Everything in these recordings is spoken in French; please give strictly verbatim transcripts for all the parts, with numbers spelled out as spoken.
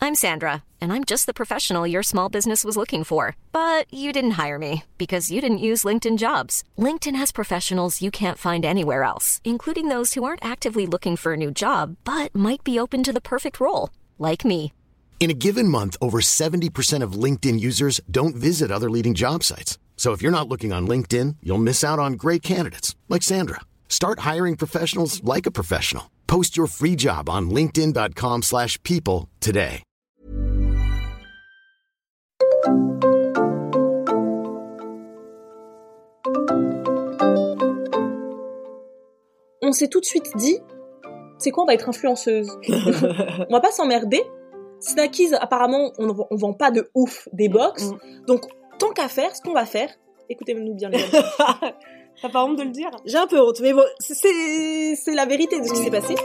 I'm Sandra, and I'm just the professional your small business was looking for. But you didn't hire me because you didn't use LinkedIn Jobs. LinkedIn has professionals you can't find anywhere else, including those who aren't actively looking for a new job, but might be open to the perfect role, like me. In a given month, over seventy percent of LinkedIn users don't visit other leading job sites. So if you're not looking on LinkedIn, you'll miss out on great candidates like Sandra. Start hiring professionals like a professional. Post your free job on linkedin.com slash people today. On s'est tout de suite dit, c'est quoi, on va être influenceuse. On va pas s'emmerder. Snackies, apparemment, on, on vend pas de ouf des box. Mm. Donc, tant qu'à faire, ce qu'on va faire, écoutez-nous bien les amis. T'as pas honte de le dire? J'ai un peu honte, mais bon, c'est, c'est la vérité de ce qui s'est passé.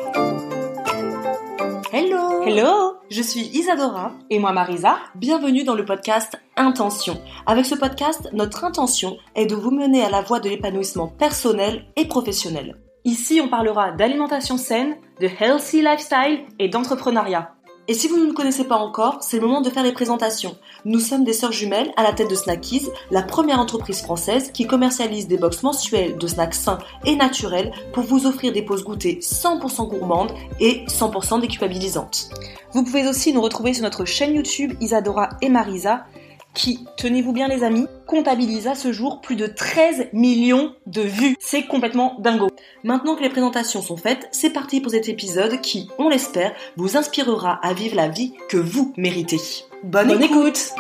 Hello! Hello! Je suis Isadora. Et moi Marisa. Bienvenue dans le podcast Intention. Avec ce podcast, notre intention est de vous mener à la voie de l'épanouissement personnel et professionnel. Ici, on parlera d'alimentation saine, de healthy lifestyle et d'entrepreneuriat. Et si vous ne nous connaissez pas encore, c'est le moment de faire les présentations. Nous sommes des sœurs jumelles à la tête de Snackies, la première entreprise française qui commercialise des box mensuelles de snacks sains et naturels pour vous offrir des pauses goûters cent pour cent gourmandes et cent pour cent déculpabilisantes. Vous pouvez aussi nous retrouver sur notre chaîne YouTube Isadora et Marisa, qui, tenez-vous bien les amis, comptabilise à ce jour plus de treize millions de vues. C'est complètement dingo. Maintenant que les présentations sont faites, c'est parti pour cet épisode qui, on l'espère, vous inspirera à vivre la vie que vous méritez. Bonne, Bonne écoute. écoute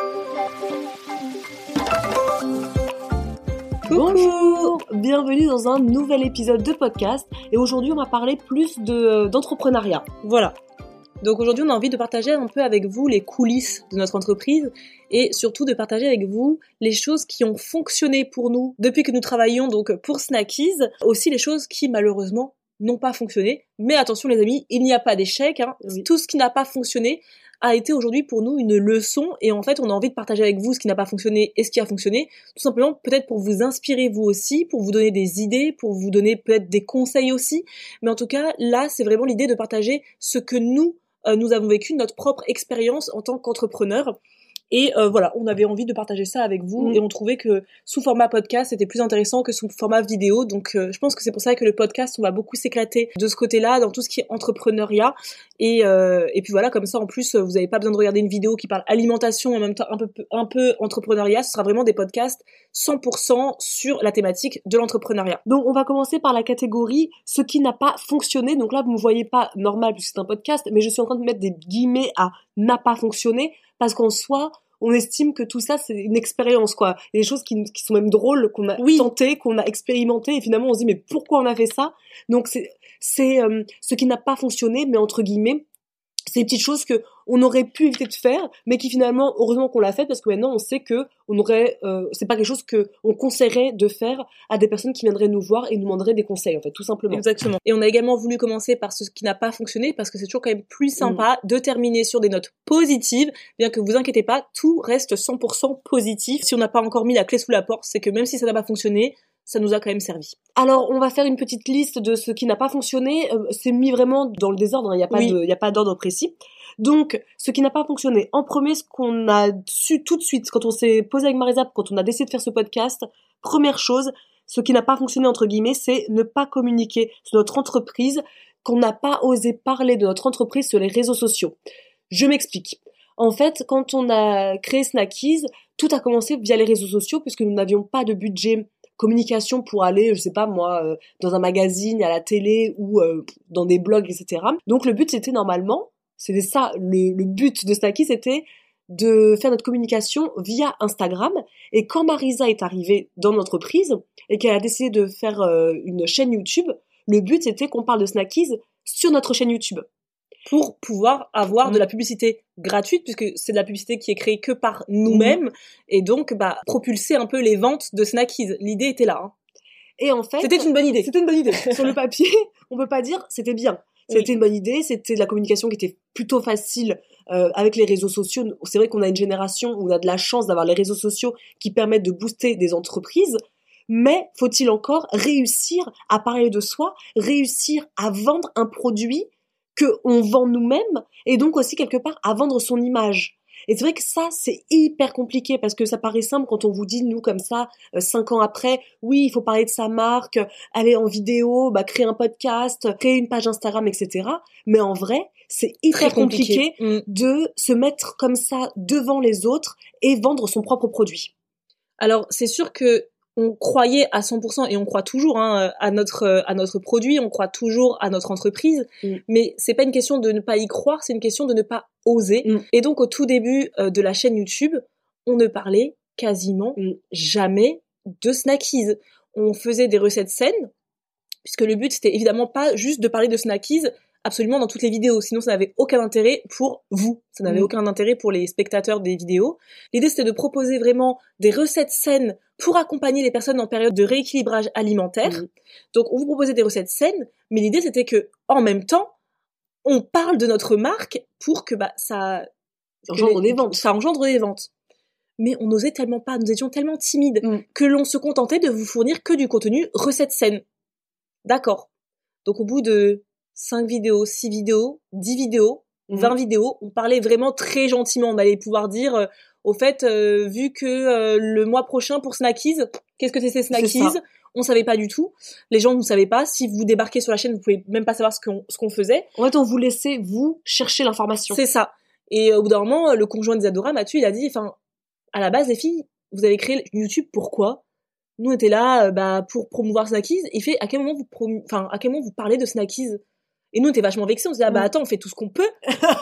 Bonjour, bienvenue dans un nouvel épisode de podcast et aujourd'hui on va parler plus de, d'entrepreneuriat. Voilà. Donc aujourd'hui, on a envie de partager un peu avec vous les coulisses de notre entreprise et surtout de partager avec vous les choses qui ont fonctionné pour nous depuis que nous travaillons donc pour Snackies, aussi les choses qui malheureusement n'ont pas fonctionné. Mais attention les amis, il n'y a pas d'échec, hein. Oui. Tout ce qui n'a pas fonctionné a été aujourd'hui pour nous une leçon et en fait on a envie de partager avec vous ce qui n'a pas fonctionné et ce qui a fonctionné, tout simplement peut-être pour vous inspirer vous aussi, pour vous donner des idées, pour vous donner peut-être des conseils aussi, mais en tout cas là c'est vraiment l'idée de partager ce que nous Euh, nous avons vécu notre propre expérience en tant qu'entrepreneur et euh, voilà, on avait envie de partager ça avec vous mmh. et on trouvait que sous format podcast c'était plus intéressant que sous format vidéo, donc euh, je pense que c'est pour ça que le podcast on va beaucoup s'éclater de ce côté-là dans tout ce qui est entrepreneuriat et euh, et puis voilà, comme ça en plus vous n'avez pas besoin de regarder une vidéo qui parle alimentation et en même temps un peu un peu entrepreneuriat, ce sera vraiment des podcasts cent pour cent sur la thématique de l'entrepreneuriat. Donc on va commencer par la catégorie ce qui n'a pas fonctionné. Donc là vous me voyez pas normal puisque c'est un podcast, mais je suis en train de mettre des guillemets à n'a pas fonctionné parce qu'en soi on estime que tout ça c'est une expérience quoi. Il y a des choses qui, qui sont même drôles qu'on a oui. tenté, qu'on a expérimenté et finalement on se dit mais pourquoi on a fait ça? Donc c'est c'est euh, ce qui n'a pas fonctionné, mais entre guillemets c'est des petites choses que on aurait pu éviter de faire, mais qui finalement, heureusement qu'on l'a fait, parce que maintenant on sait que on aurait, euh, c'est pas quelque chose que on conseillerait de faire à des personnes qui viendraient nous voir et nous demanderaient des conseils, en fait, tout simplement. Exactement. Et on a également voulu commencer par ce qui n'a pas fonctionné, parce que c'est toujours quand même plus sympa mmh. de terminer sur des notes positives, bien que vous inquiétez pas, tout reste cent pour cent positif. Si on n'a pas encore mis la clé sous la porte, c'est que même si ça n'a pas fonctionné, ça nous a quand même servi. Alors, on va faire une petite liste de ce qui n'a pas fonctionné. Euh, c'est mis vraiment dans le désordre, il n'y a pas oui. de, il n'y a pas d'ordre précis. Donc, ce qui n'a pas fonctionné. En premier, ce qu'on a su tout de suite, quand on s'est posé avec Marisa, quand on a décidé de faire ce podcast, première chose, ce qui n'a pas fonctionné, entre guillemets, c'est ne pas communiquer sur notre entreprise, qu'on n'a pas osé parler de notre entreprise sur les réseaux sociaux. Je m'explique. En fait, quand on a créé Snackies, tout a commencé via les réseaux sociaux, puisque nous n'avions pas de budget communication pour aller, je sais pas moi, euh, dans un magazine, à la télé ou euh, dans des blogs, et cetera. Donc le but c'était normalement, c'était ça, le, le but de Snackies, c'était de faire notre communication via Instagram. Et quand Marisa est arrivée dans l'entreprise et qu'elle a décidé de faire euh, une chaîne YouTube, le but c'était qu'on parle de Snackies sur notre chaîne YouTube. Pour pouvoir avoir mmh. de la publicité gratuite, puisque c'est de la publicité qui est créée que par nous-mêmes, mmh. et donc bah propulser un peu les ventes de Snackies. L'idée était là. Hein. Et en fait, c'était une bonne idée. C'était une bonne idée. Sur le papier, on peut pas dire c'était bien. C'était oui. une bonne idée. C'était de la communication qui était plutôt facile euh, avec les réseaux sociaux. C'est vrai qu'on a une génération où on a de la chance d'avoir les réseaux sociaux qui permettent de booster des entreprises. Mais faut-il encore réussir à parler de soi, réussir à vendre un produit qu'on vend nous-mêmes et donc aussi quelque part à vendre son image. Et c'est vrai que ça, c'est hyper compliqué parce que ça paraît simple quand on vous dit, nous, comme ça, euh, cinq ans après, oui, il faut parler de sa marque, aller en vidéo, bah, créer un podcast, créer une page Instagram, et cetera. Mais en vrai, c'est hyper Très compliqué, compliqué mmh. de se mettre comme ça devant les autres et vendre son propre produit. Alors, c'est sûr que on croyait à cent pour cent et on croit toujours hein, à notre à notre produit, on croit toujours à notre entreprise, mm. mais c'est pas une question de ne pas y croire, c'est une question de ne pas oser. Mm. Et donc au tout début euh, de la chaîne YouTube, on ne parlait quasiment mm. jamais de Snackies. On faisait des recettes saines, puisque le but c'était évidemment pas juste de parler de Snackies absolument dans toutes les vidéos, sinon ça n'avait aucun intérêt pour vous, ça n'avait mmh. aucun intérêt pour les spectateurs des vidéos. L'idée c'était de proposer vraiment des recettes saines pour accompagner les personnes en période de rééquilibrage alimentaire. Mmh. Donc on vous proposait des recettes saines, mais l'idée c'était que en même temps, on parle de notre marque pour que bah ça engendre des ventes. Ça engendre des ventes. Mais on n'osait tellement pas, nous étions tellement timides mmh. que l'on se contentait de vous fournir que du contenu recettes saines. D'accord. Donc au bout de cinq vidéos, six vidéos, dix vidéos, mmh. vingt vidéos, on parlait vraiment très gentiment. On allait pouvoir dire, euh, au fait, euh, vu que euh, le mois prochain pour Snackies, qu'est-ce que c'est ces Snackies ? On savait pas du tout. Les gens ne savaient pas. Si vous débarquez sur la chaîne, vous pouvez même pas savoir ce qu'on, ce qu'on faisait. En fait, on vous laissait, vous, chercher l'information. C'est ça. Et au bout d'un moment, le conjoint d'Isadora, Mathieu, il a dit, enfin, à la base, les filles, vous avez créé YouTube, pourquoi ? Nous, on était là, euh, bah, pour promouvoir Snackies. Il fait, à quel moment vous promu... enfin, à quel moment vous parlez de Snackies ? Et nous, on était vachement vexés. On se dit, ah bah attends, on fait tout ce qu'on peut.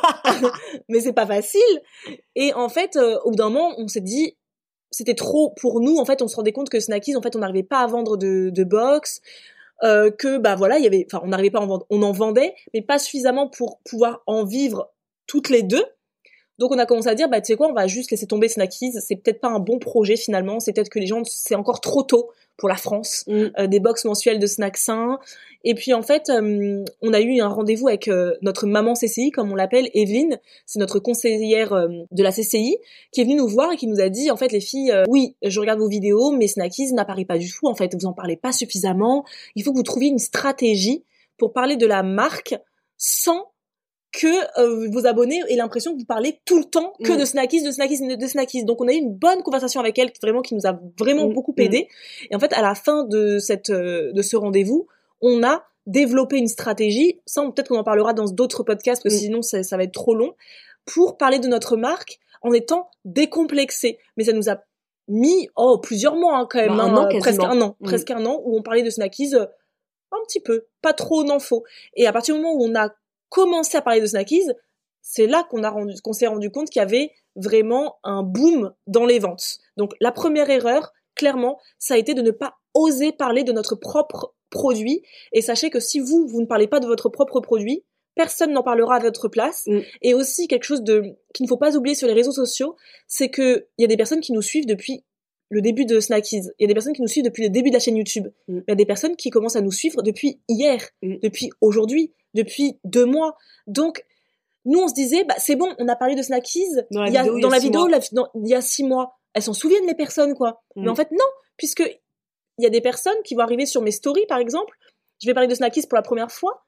Mais c'est pas facile. Et en fait, euh, au bout d'un moment, on s'est dit, c'était trop pour nous. En fait, on se rendait compte que Snackies, en fait, on n'arrivait pas à vendre de, de box. Euh, que, bah voilà, il y avait, enfin, on n'arrivait pas à en vendre. On en vendait, mais pas suffisamment pour pouvoir en vivre toutes les deux. Donc, on a commencé à dire, bah, tu sais quoi, on va juste laisser tomber Snackies. C'est peut-être pas un bon projet, finalement. C'est peut-être que les gens, c'est encore trop tôt pour la France. Mm. Euh, des box mensuelles de snacks sains. Et puis, en fait, euh, on a eu un rendez-vous avec euh, notre maman C C I, comme on l'appelle, Evelyne. C'est notre conseillère euh, de la C C I, qui est venue nous voir et qui nous a dit, en fait, les filles, euh, oui, je regarde vos vidéos, mais Snackies n'apparaît pas du tout. En fait, vous en parlez pas suffisamment. Il faut que vous trouviez une stratégie pour parler de la marque sans que euh, vos abonnés aient l'impression que vous parlez tout le temps que mmh. de Snackies, de Snackies, de Snackies. Donc on a eu une bonne conversation avec elle, vraiment qui nous a vraiment mmh. beaucoup aidé. Mmh. Et en fait, à la fin de cette euh, de ce rendez-vous, on a développé une stratégie. Ça, on, peut-être qu'on en parlera dans d'autres podcasts, parce que mmh. sinon ça, ça va être trop long, pour parler de notre marque en étant décomplexé. Mais ça nous a mis oh plusieurs mois hein, quand même, bah, un hein, an, euh, presque un an, mmh. presque un an où on parlait de Snackies euh, un petit peu, pas trop n'en faut. Et à partir du moment où on a commencé à parler de Snackies, c'est là qu'on a rendu, qu'on s'est rendu compte qu'il y avait vraiment un boom dans les ventes. Donc la première erreur, clairement, ça a été de ne pas oser parler de notre propre produit. Et sachez que si vous, vous ne parlez pas de votre propre produit, personne n'en parlera à votre place. Mm. Et aussi quelque chose de qu'il ne faut pas oublier sur les réseaux sociaux, c'est que il y a des personnes qui nous suivent depuis le début de Snackies. Il y a des personnes qui nous suivent depuis le début de la chaîne YouTube. Mm. Il y a des personnes qui commencent à nous suivre depuis hier, mm. depuis aujourd'hui, depuis deux mois. Donc, nous, on se disait, bah, c'est bon, on a parlé de Snackies. Dans la il y a, vidéo, dans il y a la vidéo, la, dans, il y a six mois. Elles s'en souviennent, les personnes, quoi. Mm. Mais en fait, non, puisque il y a des personnes qui vont arriver sur mes stories, par exemple. Je vais parler de Snackies pour la première fois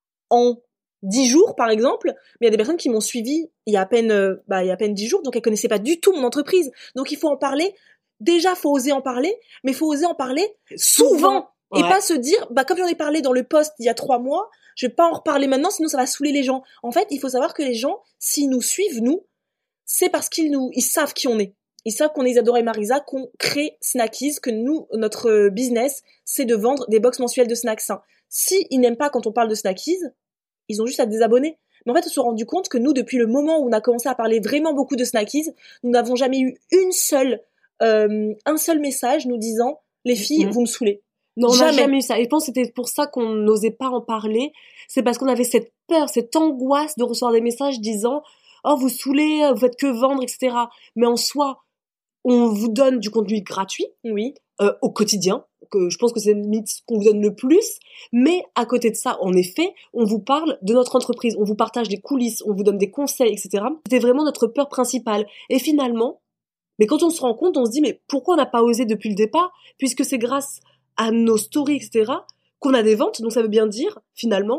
en dix jours, par exemple. Mais il y a des personnes qui m'ont suivi il y a à peine, euh, bah, il y a à peine dix jours. Donc, elles connaissaient pas du tout mon entreprise. Donc, il faut en parler. Déjà, faut oser en parler, mais faut oser en parler souvent, souvent. Ouais. Et pas se dire, bah comme j'en ai parlé dans le post il y a trois mois, je vais pas en reparler maintenant, sinon ça va saouler les gens. En fait, il faut savoir que les gens, s'ils nous suivent, nous, c'est parce qu'ils nous, ils savent qui on est. Ils savent qu'on est Isadora et Marisa, qu'on crée Snackies, que nous, notre business, c'est de vendre des box mensuelles de snacks sains. Si ils n'aiment pas quand on parle de Snackies, ils ont juste à désabonner. Mais en fait, on s'est rendu compte que nous, depuis le moment où on a commencé à parler vraiment beaucoup de Snackies, nous n'avons jamais eu une seule Euh, un seul message nous disant les filles, mmh. vous me saoulez. Non, on n'a jamais eu ça. Et je pense que c'était pour ça qu'on n'osait pas en parler. C'est parce qu'on avait cette peur, cette angoisse de recevoir des messages disant oh vous saoulez, vous faites que vendre, et cetera. Mais en soi, on vous donne du contenu gratuit, oui, euh, au quotidien. Que je pense que c'est limite ce qu'on vous donne le plus. Mais à côté de ça, en effet, on vous parle de notre entreprise, on vous partage des coulisses, on vous donne des conseils, et cetera. C'était vraiment notre peur principale. Et finalement, mais quand on se rend compte, on se dit, mais pourquoi on n'a pas osé depuis le départ ? Puisque c'est grâce à nos stories, et cetera, qu'on a des ventes. Donc ça veut bien dire, finalement,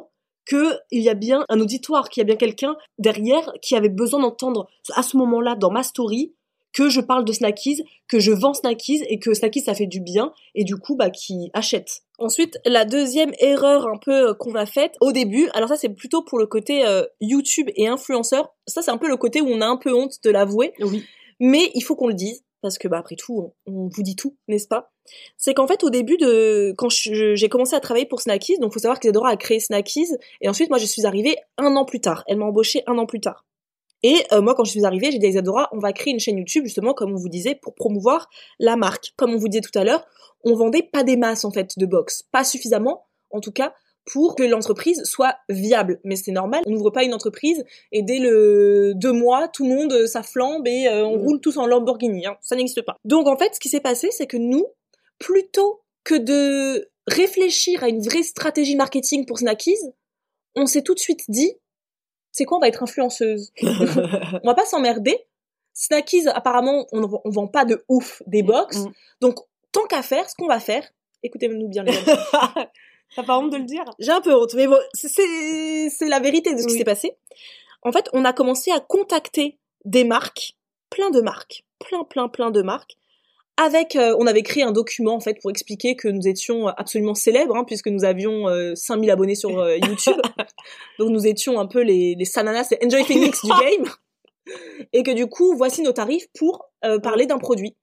que il y a bien un auditoire, qu'il y a bien quelqu'un derrière qui avait besoin d'entendre à ce moment-là dans ma story que je parle de Snackies, que je vends Snackies et que Snackies ça fait du bien et du coup bah qui achète. Ensuite, la deuxième erreur un peu qu'on a faite au début, alors ça c'est plutôt pour le côté euh, YouTube et influenceur, ça c'est un peu le côté où on a un peu honte de l'avouer, Oui. Mais il faut qu'on le dise, parce que bah après tout, on, on vous dit tout, n'est-ce pas? C'est qu'en fait au début de quand je, j'ai commencé à travailler pour Snackies, donc faut savoir qu'Isadora a créé Snackies, et ensuite moi je suis arrivée un an plus tard, elle m'a embauchée un an plus tard. Et euh, moi, quand je suis arrivée, j'ai dit à Isadora, on va créer une chaîne YouTube, justement, comme on vous disait, pour promouvoir la marque. Comme on vous disait tout à l'heure, on vendait pas des masses, en fait, de box. Pas suffisamment, en tout cas, pour que l'entreprise soit viable. Mais c'est normal, on n'ouvre pas une entreprise et dès le deux mois, tout le monde, ça flambe et euh, on mmh. roule tous en Lamborghini. Hein. Ça n'existe pas. Donc, en fait, ce qui s'est passé, c'est que nous, plutôt que de réfléchir à une vraie stratégie marketing pour Snackies, on s'est tout de suite dit, c'est quoi, on va être influenceuse. On va pas s'emmerder. Snackies, apparemment, on, on vend pas de ouf des box. Mmh. Donc, tant qu'à faire, ce qu'on va faire, écoutez-nous bien les amis. T'as pas honte de le dire? J'ai un peu honte, mais bon, c'est, c'est, c'est la vérité de ce oui. qui s'est passé. En fait, on a commencé à contacter des marques, plein de marques, plein, plein, plein de marques, avec, euh, on avait créé un document, en fait, pour expliquer que nous étions absolument célèbres, hein, puisque nous avions euh, cinq mille abonnés sur euh, YouTube. Donc, nous étions un peu les, les Sananas, les Enjoy Phoenix du game. Et que du coup, voici nos tarifs pour euh, parler d'un produit.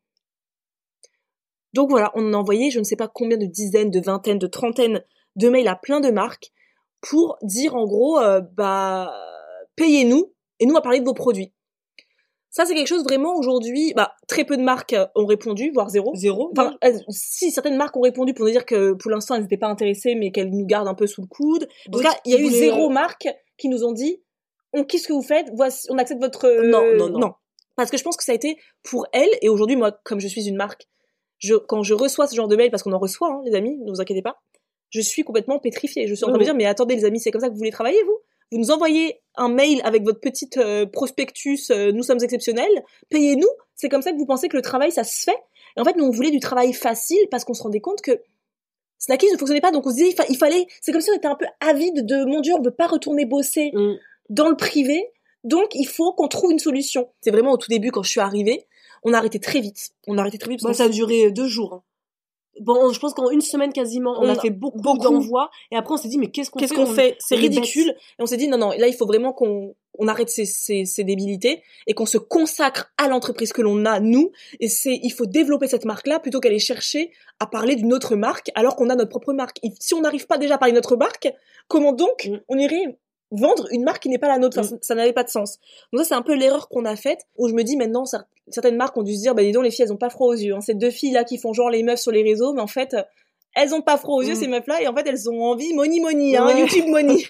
Donc voilà, on a envoyé, je ne sais pas combien de dizaines, de vingtaines, de trentaines de mails à plein de marques pour dire, en gros, euh, bah, payez-nous, et nous, on va parler de vos produits. Ça, c'est quelque chose vraiment aujourd'hui, bah, très peu de marques ont répondu, voire zéro. Zéro? Enfin, elles, si, certaines marques ont répondu pour nous dire que pour l'instant, elles n'étaient pas intéressées, mais qu'elles nous gardent un peu sous le coude. En tout cas, il y a eu zéro marque qui nous ont dit, on kiffe ce que vous faites, voici, on accepte votre... Euh... Non, non, non, non. Parce que je pense que ça a été pour elles, et aujourd'hui, moi, comme je suis une marque, je, quand je reçois ce genre de mail, parce qu'on en reçoit, hein, les amis, ne vous inquiétez pas, je suis complètement pétrifiée. Je suis en train de me dire, mais attendez, les amis, c'est comme ça que vous voulez travailler, vous? Vous nous envoyez un mail avec votre petite euh, prospectus, euh, nous sommes exceptionnels, payez-nous, c'est comme ça que vous pensez que le travail, ça se fait. Et en fait, nous, on voulait du travail facile parce qu'on se rendait compte que Snackies ne fonctionnait pas, donc on se disait, il, fa- il fallait, c'est comme si on était un peu avide de, mon Dieu, on veut pas retourner bosser mm. dans le privé, donc il faut qu'on trouve une solution. C'est vraiment au tout début, quand je suis arrivée, on a arrêté très vite. On a arrêté très vite. Parce bah, ça a duré deux jours. Hein. Bon, je pense qu'en une semaine quasiment, on, on a fait beaucoup, beaucoup d'envois. Et après, on s'est dit, mais qu'est-ce qu'on qu'est-ce fait? Qu'est-ce qu'on fait? C'est ridicule. Et on s'est dit, non, non, là, il faut vraiment qu'on on arrête ces, ces, ces débilités et qu'on se consacre à l'entreprise que l'on a, nous. Et c'est, il faut développer cette marque-là plutôt qu'aller chercher à parler d'une autre marque alors qu'on a notre propre marque. Et si on n'arrive pas déjà à parler de notre marque, comment donc mm. on irait vendre une marque qui n'est pas la nôtre? Enfin, mm. ça, ça n'avait pas de sens. Donc ça, c'est un peu l'erreur qu'on a faite, où je me dis maintenant, ça, certaines marques ont dû se dire, bah dis donc, les filles, elles ont pas froid aux yeux. Hein. Ces deux filles-là qui font genre les meufs sur les réseaux, mais en fait, elles ont pas froid aux yeux, mmh. ces meufs-là, et en fait, elles ont envie money money, hein, ouais. YouTube money.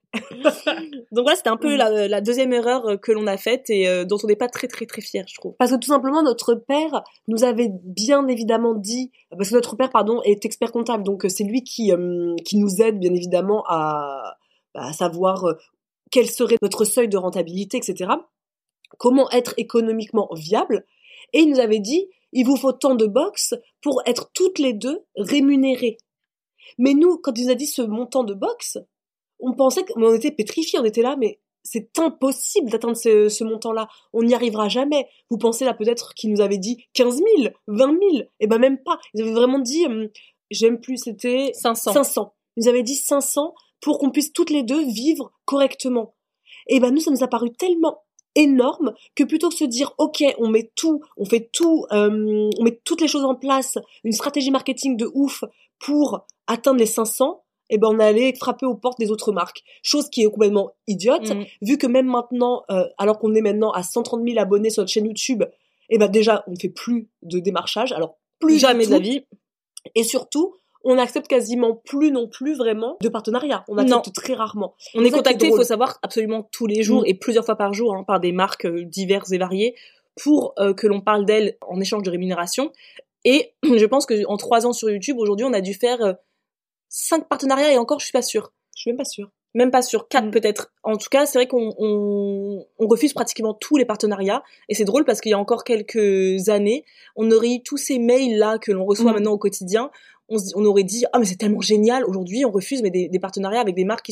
Donc voilà, c'était un peu mmh. la, la deuxième erreur que l'on a faite et euh, dont on n'est pas très très très fiers, je trouve. Parce que tout simplement, notre père nous avait bien évidemment dit, parce que notre père, pardon, est expert comptable, donc c'est lui qui euh, qui nous aide bien évidemment à, à savoir euh, quel serait notre seuil de rentabilité, et cetera. Comment être économiquement viable. Et il nous avait dit, il vous faut tant de box pour être toutes les deux rémunérées. Mais nous, quand il nous a dit ce montant de box, on pensait qu'on était pétrifiés, on était là, mais c'est impossible d'atteindre ce, ce montant-là. On n'y arrivera jamais. Vous pensez là peut-être qu'il nous avait dit quinze mille, vingt mille, et ben même pas. Ils avaient vraiment dit, hum, j'aime plus, c'était cinq cents. cinq cents. Ils nous avaient dit cinq cents pour qu'on puisse toutes les deux vivre correctement. Et ben nous, ça nous a paru tellement énorme que plutôt que se dire ok on met tout on fait tout euh, on met toutes les choses en place, une stratégie marketing de ouf pour atteindre les cinq cents, et ben on allait frapper aux portes des autres marques, chose qui est complètement idiote mmh. vu que même maintenant euh, alors qu'on est maintenant à cent trente mille abonnés sur notre chaîne YouTube, et ben déjà on ne fait plus de démarchage, alors plus jamais de la vie, et surtout on n'accepte quasiment plus non plus vraiment de partenariat. On accepte non. très rarement. On est contacté, il faut savoir, absolument tous les jours mmh. et plusieurs fois par jour hein, par des marques euh, diverses et variées pour euh, que l'on parle d'elles en échange de rémunération. Et je pense qu'en trois ans sur YouTube, aujourd'hui, on a dû faire euh, cinq partenariats et encore, je suis pas sûre. Je suis même pas sûre. Même pas sûre. Quatre mmh. peut-être. En tout cas, c'est vrai qu'on on, on refuse pratiquement tous les partenariats. Et c'est drôle parce qu'il y a encore quelques années, on aurait eu tous ces mails-là que l'on reçoit mmh. maintenant au quotidien. On, se, on aurait dit, ah, mais c'est tellement génial. Aujourd'hui, on refuse mais des, des partenariats avec des marques qui sont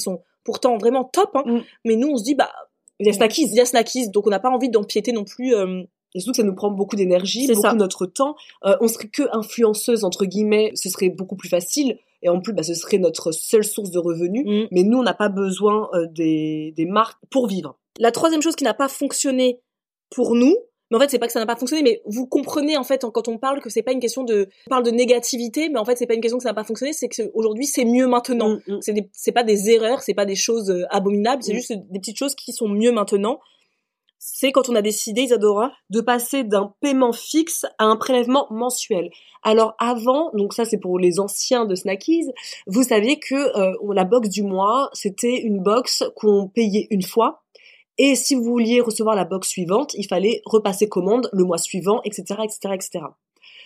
pourtant vraiment top, hein. Mm. Mais nous, on se dit, bah, il y a Snackies. Il y a Snackies, donc on n'a pas envie d'empiéter non plus. Euh... Et surtout que ça nous prend beaucoup d'énergie, c'est beaucoup ça. de notre temps. Euh, on serait que influenceuse, entre guillemets, ce serait beaucoup plus facile. Et en plus, bah, ce serait notre seule source de revenus. Mm. Mais nous, on n'a pas besoin euh, des, des marques pour vivre. La troisième chose qui n'a pas fonctionné pour nous, mais en fait, c'est pas que ça n'a pas fonctionné, mais vous comprenez, en fait, quand on parle que c'est pas une question de, on parle de négativité, mais en fait, c'est pas une question que ça n'a pas fonctionné, c'est que aujourd'hui, c'est mieux maintenant. Mm, mm. C'est des, c'est pas des erreurs, c'est pas des choses abominables, c'est mm. juste des petites choses qui sont mieux maintenant. C'est quand on a décidé, Isadora, de passer d'un paiement fixe à un prélèvement mensuel. Alors avant, donc ça c'est pour les anciens de Snackies, vous saviez que euh, la box du mois, c'était une box qu'on payait une fois. Et si vous vouliez recevoir la box suivante, il fallait repasser commande le mois suivant, et cetera, et cetera, et cetera.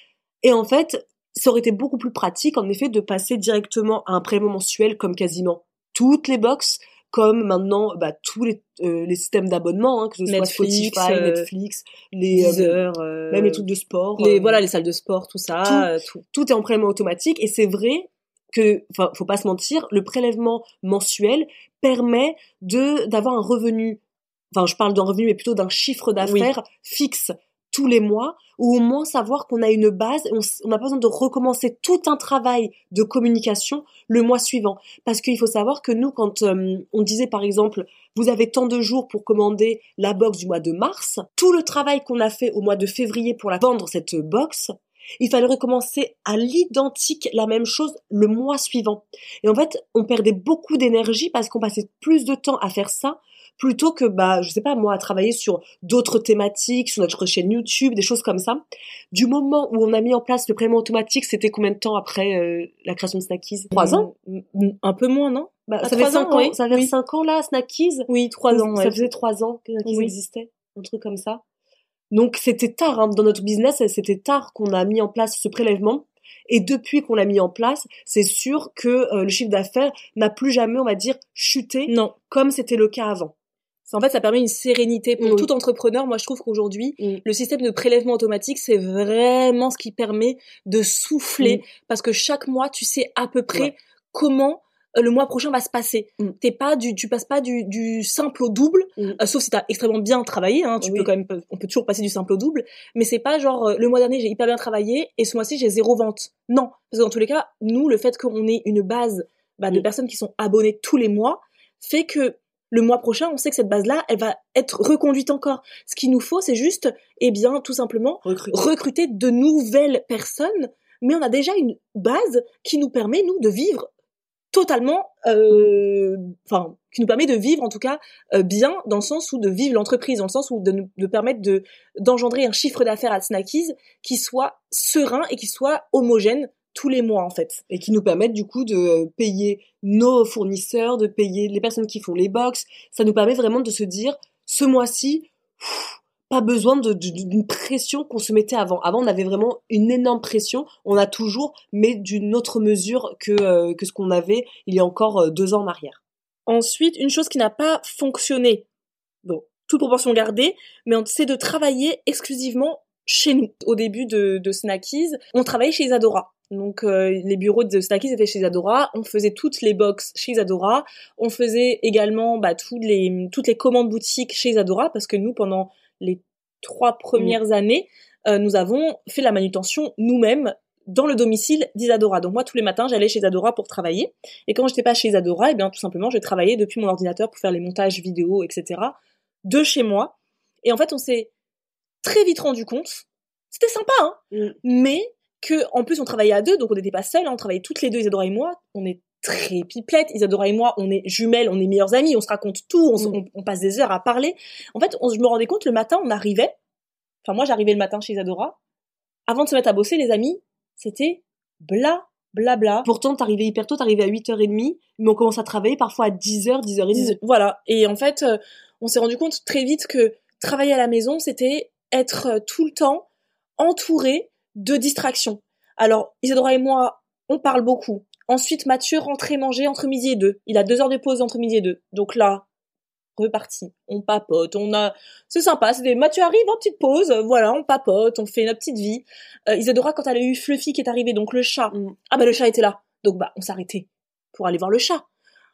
Et en fait, ça aurait été beaucoup plus pratique, en effet, de passer directement à un prélèvement mensuel comme quasiment toutes les box, comme maintenant bah, tous les, euh, les systèmes d'abonnement, hein, que ce soit Netflix, Spotify, euh, Netflix, les Deezer, euh, même les trucs de sport, les euh, voilà les salles de sport, tout ça, tout, euh, tout. tout est en prélèvement automatique. Et c'est vrai que, enfin, faut pas se mentir, le prélèvement mensuel permet de d'avoir un revenu. Enfin, je parle d'un revenu, mais plutôt d'un chiffre d'affaires oui. fixe tous les mois, ou au moins savoir qu'on a une base, on n'a pas besoin de recommencer tout un travail de communication le mois suivant. Parce qu'il faut savoir que nous, quand euh, on disait par exemple, vous avez tant de jours pour commander la box du mois de mars, tout le travail qu'on a fait au mois de février pour la vendre, cette box, il fallait recommencer à l'identique la même chose le mois suivant. Et en fait, on perdait beaucoup d'énergie parce qu'on passait plus de temps à faire ça plutôt que, bah, je sais pas, moi, à travailler sur d'autres thématiques, sur notre chaîne YouTube, des choses comme ça. Du moment où on a mis en place le prélèvement automatique, c'était combien de temps après euh, la création de Snackies? Trois ans? Un peu moins, non? Bah, ça fait cinq ans, oui. Ça fait oui. cinq ans, là, Snackies? Oui, trois ans, Ça ouais. faisait trois ans que Snackies oui. existait. Un truc comme ça. Donc, c'était tard, hein, dans notre business, c'était tard qu'on a mis en place ce prélèvement. Et depuis qu'on l'a mis en place, c'est sûr que euh, le chiffre d'affaires n'a plus jamais, on va dire, chuté. Non. Comme c'était le cas avant. En fait, ça permet une sérénité pour oui. tout entrepreneur. Moi, je trouve qu'aujourd'hui, oui. le système de prélèvement automatique, c'est vraiment ce qui permet de souffler oui. parce que chaque mois, tu sais à peu près ouais. comment euh, le mois prochain va se passer. Mm. T'es pas du, tu passes pas du, du simple au double, mm. euh, sauf si t'as extrêmement bien travaillé. Hein, tu oui. peux quand même, on peut toujours passer du simple au double, mais c'est pas genre euh, le mois dernier j'ai hyper bien travaillé et ce mois-ci j'ai zéro vente. Non, parce que dans tous les cas, nous, le fait qu'on ait une base bah, de mm. personnes qui sont abonnées tous les mois fait que le mois prochain, on sait que cette base-là, elle va être reconduite encore. Ce qu'il nous faut, c'est juste, eh bien, tout simplement, recruter, recruter de nouvelles personnes. Mais on a déjà une base qui nous permet, nous, de vivre totalement, euh, enfin, qui nous permet de vivre, en tout cas, euh, bien, dans le sens où de vivre l'entreprise, dans le sens où de nous de permettre de, d'engendrer un chiffre d'affaires à Snackies qui soit serein et qui soit homogène tous les mois, en fait. Et qui nous permettent, du coup, de payer nos fournisseurs, de payer les personnes qui font les box. Ça nous permet vraiment de se dire, ce mois-ci, pff, pas besoin de, de, d'une pression qu'on se mettait avant. Avant, on avait vraiment une énorme pression. On a toujours, mais d'une autre mesure que, euh, que ce qu'on avait il y a encore euh, deux ans en arrière. Ensuite, une chose qui n'a pas fonctionné, bon, toute proportion gardée, mais c'est de travailler exclusivement chez nous. Au début de, de Snackies, on travaillait chez Isadora. Donc euh, les bureaux de Snackies étaient chez Isadora, on faisait toutes les box chez Isadora, on faisait également bah, toutes les toutes les commandes boutiques chez Isadora parce que nous pendant les trois premières mmh. années, euh, nous avons fait la manutention nous-mêmes dans le domicile d'Isadora. Donc moi tous les matins j'allais chez Isadora pour travailler et quand j'étais pas chez Isadora, eh bien tout simplement je travaillais depuis mon ordinateur pour faire les montages vidéo, et cetera de chez moi. Et en fait on s'est très vite rendu compte, c'était sympa hein, mmh. mais que en plus on travaillait à deux, donc on n'était pas seuls, hein, on travaillait toutes les deux, Isadora et moi, on est très pipelettes, Isadora et moi, on est jumelles, on est meilleures amies, on se raconte tout, on, mmh. on, on passe des heures à parler. En fait, on, je me rendais compte, le matin, on arrivait, enfin moi j'arrivais le matin chez Isadora, avant de se mettre à bosser, les amis, c'était bla bla bla. Pourtant, t'arrivais hyper tôt, t'arrivais à huit heures trente, mais on commence à travailler parfois à dix heures, dix heures trente. Voilà, et en fait, euh, on s'est rendu compte très vite que travailler à la maison, c'était être euh, tout le temps entouré de distractions. Alors, Isadora et moi, on parle beaucoup. Ensuite, Mathieu rentrait manger entre midi et deux. Il a deux heures de pause entre midi et deux. Donc là, reparti. On papote, on a... C'est sympa, c'est des... Mathieu arrive en petite pause, voilà, on papote, on fait notre petite vie. Euh, Isadora, quand elle a eu Fluffy qui est arrivé, donc le chat, mm. ah bah le chat était là. Donc bah, on s'arrêtait pour aller voir le chat.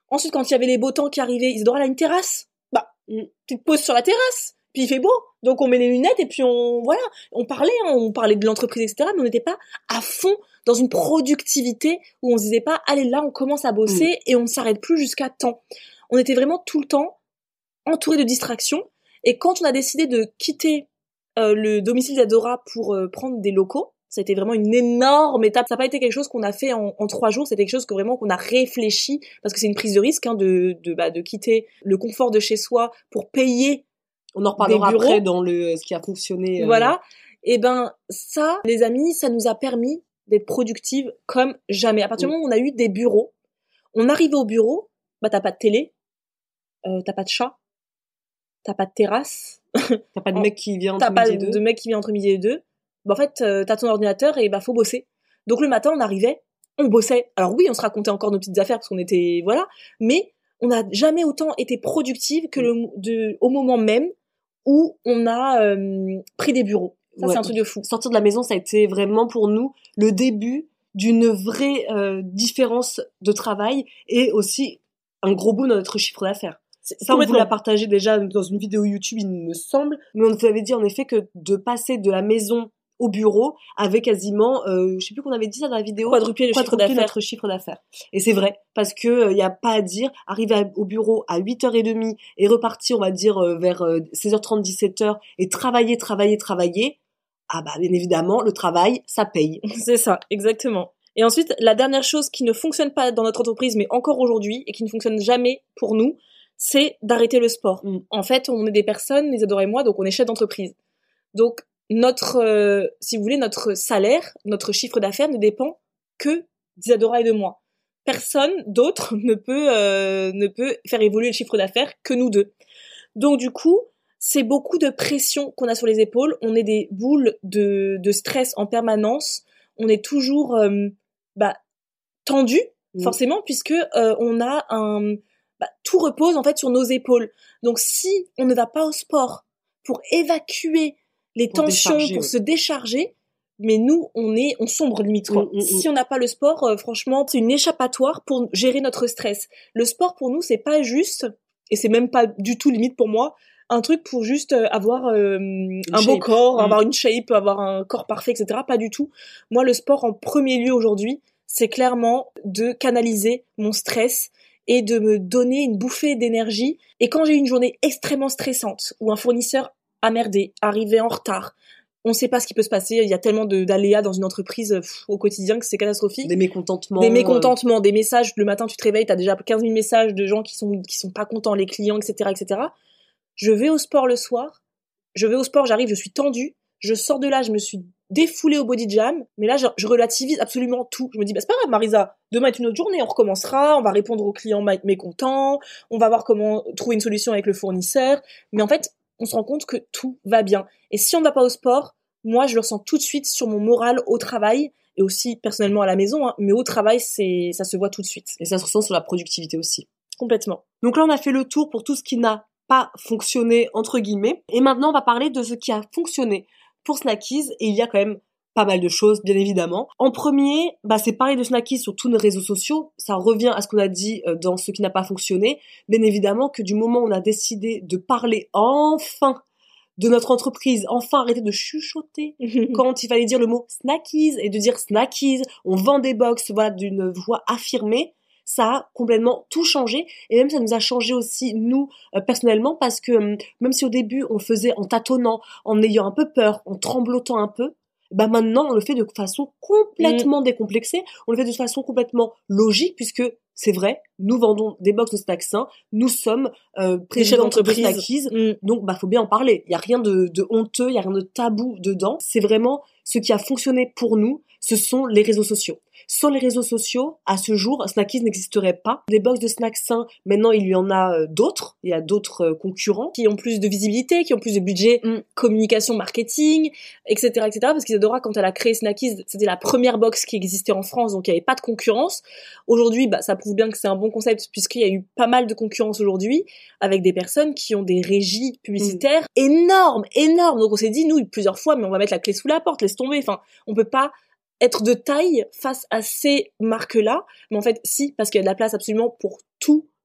Ensuite, quand il y avait les beaux temps qui arrivaient, Isadora, elle a une terrasse. Bah, tu te poses sur la terrasse. Puis il fait beau. Donc on met les lunettes et puis on, voilà. On parlait, hein, on parlait de l'entreprise, et cetera. Mais on n'était pas à fond dans une productivité où on se disait pas, allez, là, on commence à bosser mmh. et on ne s'arrête plus jusqu'à temps. On était vraiment tout le temps entouré de distractions. Et quand on a décidé de quitter euh, le domicile d'Isadora pour euh, prendre des locaux, ça a été vraiment une énorme étape. Ça n'a pas été quelque chose qu'on a fait en, en trois jours, c'était quelque chose que vraiment qu'on a réfléchi, parce que c'est une prise de risque hein, de, de, bah, de quitter le confort de chez soi pour payer. On en reparlera après dans le ce qui a fonctionné. Euh... Voilà. Et ben ça, les amis, ça nous a permis d'être productives comme jamais. À partir du oui. moment où on a eu des bureaux, on arrivait au bureau, bah t'as pas de télé, euh, t'as pas de chat, t'as pas de terrasse, t'as pas de mec qui vient entre midi et deux. T'as pas de mec qui vient entre midi et deux. Bah, en fait, euh, t'as ton ordinateur et bah faut bosser. Donc le matin, on arrivait, on bossait. Alors oui, on se racontait encore nos petites affaires parce qu'on était voilà, mais on n'a jamais autant été productive que le de au moment même où on a euh, pris des bureaux. Ça, ouais. C'est un truc de fou. Sortir de la maison, ça a été vraiment pour nous le début d'une vraie euh, différence de travail et aussi un gros bout dans notre chiffre d'affaires. Ça, on vous l'a partagé déjà dans une vidéo YouTube, il me semble. Mais on vous avait dit en effet que de passer de la maison au bureau avait quasiment, euh, je sais plus qu'on avait dit ça dans la vidéo, quadruplé le chiffre d'affaires. notre chiffre d'affaires. Et c'est vrai, parce que il euh, y a pas à dire, arriver à, au bureau à huit heures trente et repartir, on va dire, euh, vers euh, seize heures trente, dix-sept heures et travailler, travailler, travailler, ah bah bien évidemment, le travail, ça paye. C'est ça, exactement. Et ensuite, la dernière chose qui ne fonctionne pas dans notre entreprise, mais encore aujourd'hui, et qui ne fonctionne jamais pour nous, c'est d'arrêter le sport. Mm. En fait, on est des personnes, Isadora et moi, donc on est chef d'entreprise. Donc, notre, euh, si vous voulez, notre salaire, notre chiffre d'affaires ne dépend que d'Isadora et de moi. Personne d'autre ne peut, euh, ne peut faire évoluer le chiffre d'affaires que nous deux. Donc, du coup, c'est beaucoup de pression qu'on a sur les épaules. On est des boules de, de stress en permanence. On est toujours, euh, bah, tendu, mm. forcément, puisque, euh, on a un, bah, tout repose, en fait, sur nos épaules. Donc, si on ne va pas au sport pour évacuer les pour tensions, pour oui. se décharger, mais nous, on est, on sombre limite, quoi. Mmh, mmh, si on n'a pas le sport, euh, franchement, c'est une échappatoire pour gérer notre stress. Le sport, pour nous, c'est pas juste, et c'est même pas du tout limite pour moi, un truc pour juste euh, avoir euh, un shape. beau corps, mmh. avoir une shape, avoir un corps parfait, et cetera. Pas du tout. Moi, le sport, en premier lieu aujourd'hui, c'est clairement de canaliser mon stress et de me donner une bouffée d'énergie. Et quand j'ai une journée extrêmement stressante, ou un fournisseur a merdé, arrivé en retard, on sait pas ce qui peut se passer, il y a tellement de, d'aléas dans une entreprise pff, au quotidien que c'est catastrophique. Des mécontentements. Des mécontentements, euh... des messages, le matin tu te réveilles, t'as déjà quinze mille messages de gens qui sont, qui sont pas contents, les clients, et cetera, et cetera. Je vais au sport le soir, je vais au sport, j'arrive, je suis tendue, je sors de là, je me suis défoulée au body jam, mais là je, je relativise absolument tout. Je me dis, bah c'est pas grave Marisa, demain est une autre journée, on recommencera, on va répondre aux clients mécontents, on va voir comment trouver une solution avec le fournisseur, mais en fait, on se rend compte que tout va bien. Et si on ne va pas au sport, moi, je le ressens tout de suite sur mon moral au travail, et aussi personnellement à la maison, hein, mais au travail, c'est, ça se voit tout de suite. Et ça se ressent sur la productivité aussi. Complètement. Donc là, on a fait le tour pour tout ce qui n'a pas fonctionné, entre guillemets. Et maintenant, on va parler de ce qui a fonctionné pour Snackies, et il y a quand même pas mal de choses, bien évidemment. En premier, bah, c'est parler de Snackies sur tous nos réseaux sociaux. Ça revient à ce qu'on a dit dans ce qui n'a pas fonctionné. Bien évidemment que du moment où on a décidé de parler enfin de notre entreprise, enfin arrêter de chuchoter quand il fallait dire le mot Snackies et de dire Snackies, on vend des box, voilà, d'une voix affirmée, ça a complètement tout changé. Et même ça nous a changé aussi, nous, euh, personnellement, parce que euh, même si au début on faisait en tâtonnant, en ayant un peu peur, en tremblotant un peu, bah maintenant on le fait de façon complètement mmh. décomplexée, on le fait de façon complètement logique, puisque c'est vrai, nous vendons des box de snacks sains, nous sommes euh, présidents de Snackies, mmh. donc bah faut bien en parler. Il y a rien de, de honteux, il y a rien de tabou dedans. C'est vraiment ce qui a fonctionné pour nous, ce sont les réseaux sociaux. Sans les réseaux sociaux, à ce jour, Snackies n'existerait pas. Des box de snacks sains, maintenant il y en a euh, d'autres, il y a d'autres euh, concurrents qui ont plus de visibilité, qui ont plus de budget, mm. communication, marketing, et cetera, et cetera. Parce qu'Isadora, quand elle a créé Snackies, c'était la première box qui existait en France, donc il n'y avait pas de concurrence. Aujourd'hui, bah ça prouve bien que c'est un bon concept, puisqu'il y a eu pas mal de concurrence aujourd'hui, avec des personnes qui ont des régies publicitaires mm. énormes, énormes. Donc on s'est dit, nous, plusieurs fois, mais on va mettre la clé sous la porte, laisse tomber. Enfin, on peut pas être de taille face à ces marques-là, mais en fait, si, parce qu'il y a de la place absolument pour tous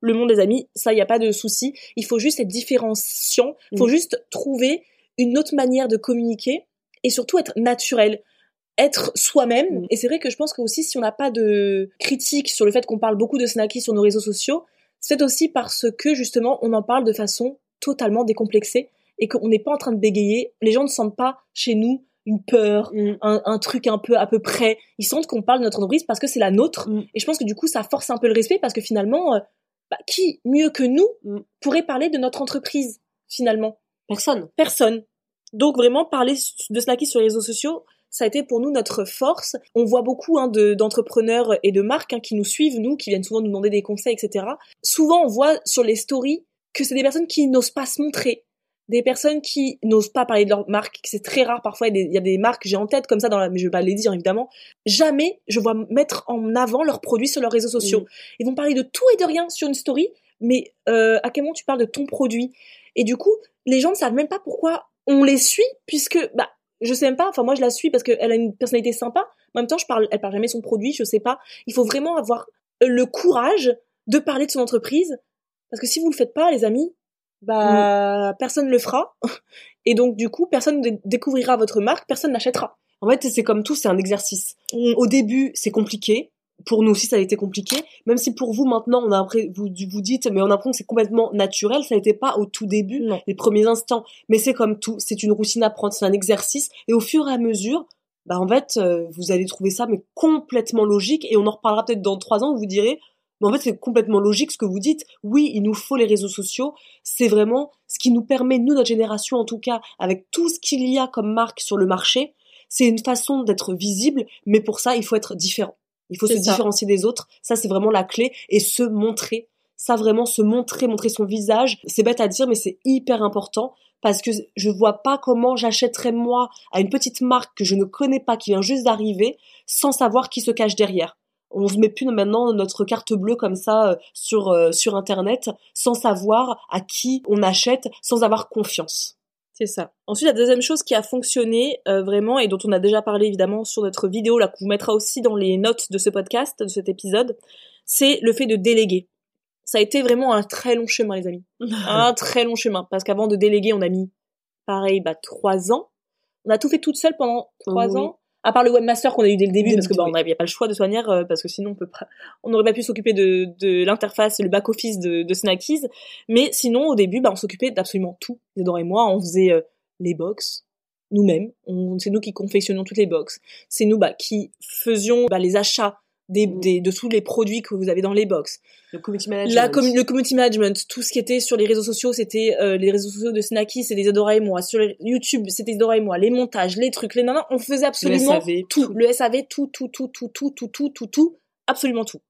le monde des amis, ça, il n'y a pas de souci. Il faut juste être différenciant, il faut mmh. juste trouver une autre manière de communiquer et surtout être naturel. Être soi-même. Mmh. Et c'est vrai que je pense que aussi, si on n'a pas de critique sur le fait qu'on parle beaucoup de Snacky sur nos réseaux sociaux, c'est aussi parce que, justement, on en parle de façon totalement décomplexée et qu'on n'est pas en train de bégayer. Les gens ne sentent pas chez nous une peur, mmh. un, un truc un peu à peu près. Ils sentent qu'on parle de notre entreprise parce que c'est la nôtre. Mmh. Et je pense que du coup, ça force un peu le respect parce que finalement, euh, bah, qui mieux que nous mmh. pourrait parler de notre entreprise, finalement? Personne. Personne. Donc vraiment, parler de Snacky sur les réseaux sociaux, ça a été pour nous notre force. On voit beaucoup hein, de, d'entrepreneurs et de marques hein, qui nous suivent, nous, qui viennent souvent nous demander des conseils, et cetera. Souvent, on voit sur les stories que c'est des personnes qui n'osent pas se montrer, des personnes qui n'osent pas parler de leur marque. C'est très rare parfois. Il y a des, il y a des marques, j'ai en tête comme ça, dans la, mais je vais pas les dire évidemment. Jamais je vois mettre en avant leurs produits sur leurs réseaux sociaux. Mmh. Ils vont parler de tout et de rien sur une story, mais euh, à quel moment tu parles de ton produit? Et du coup, les gens ne savent même pas pourquoi on les suit, puisque bah je sais même pas, enfin moi je la suis parce qu'elle a une personnalité sympa, en même temps je parle, elle parle jamais de son produit, je sais pas. Il faut vraiment avoir le courage de parler de son entreprise, parce que si vous le faites pas les amis, bah mmh. personne le fera, et donc du coup personne ne découvrira votre marque, personne n'achètera. En fait c'est comme tout, c'est un exercice. Mmh. Au début c'est compliqué, pour nous aussi ça a été compliqué, même si pour vous maintenant on a vous vous dites mais on a l'impression que c'est complètement naturel, ça n'était pas au tout début, non. les premiers instants, mais c'est comme tout, c'est une routine à prendre, c'est un exercice et au fur et à mesure, bah en fait euh, vous allez trouver ça mais complètement logique et on en reparlera peut-être dans trois ans où vous direz mais en fait c'est complètement logique ce que vous dites. Oui, il nous faut les réseaux sociaux, c'est vraiment ce qui nous permet, nous notre génération en tout cas, avec tout ce qu'il y a comme marque sur le marché, c'est une façon d'être visible, mais pour ça il faut être différent. Il faut c'est se ça. différencier des autres. Ça, c'est vraiment la clé. Et se montrer. Ça, vraiment, se montrer, montrer son visage. C'est bête à dire, mais c'est hyper important. Parce que je vois pas comment j'achèterais, moi, à une petite marque que je ne connais pas, qui vient juste d'arriver, sans savoir qui se cache derrière. On se met plus maintenant notre carte bleue comme ça, euh, sur, euh, sur Internet, sans savoir à qui on achète, sans avoir confiance. C'est ça. Ensuite, la deuxième chose qui a fonctionné euh, vraiment et dont on a déjà parlé évidemment sur notre vidéo, là, qu'on vous mettra aussi dans les notes de ce podcast, de cet épisode, c'est le fait de déléguer. Ça a été vraiment un très long chemin, les amis. un très long chemin. Parce qu'avant de déléguer, on a mis, pareil, bah, trois ans. On a tout fait toute seule pendant trois oui. ans. À part le webmaster qu'on a eu dès le début, dès parce que bah, on n'avait pas le choix de se manière, euh, parce que sinon on peut pas, on n'aurait pas pu s'occuper de, de l'interface et le back office de, de Snackies. Mais sinon, au début, bah, on s'occupait d'absolument tout. Isadora et moi, on faisait euh, les box nous-mêmes. On, c'est nous qui confectionnions toutes les box. C'est nous bah, qui faisions bah, les achats des, mmh. des, de tous les produits que vous avez dans les box. Le community management. La com- le community management, tout ce qui était sur les réseaux sociaux, c'était euh, les réseaux sociaux de Snackies, c'était Isadora et moi. Sur YouTube, c'était Isadora et moi. Les montages, les trucs, les nanas, on faisait absolument le tout. tout. Le S A V, tout, tout, tout, tout, tout, tout, tout, tout, tout, absolument tout.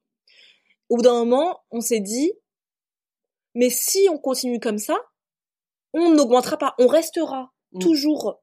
Au bout d'un moment, on s'est dit, mais si on continue comme ça, on n'augmentera pas, on restera mmh. toujours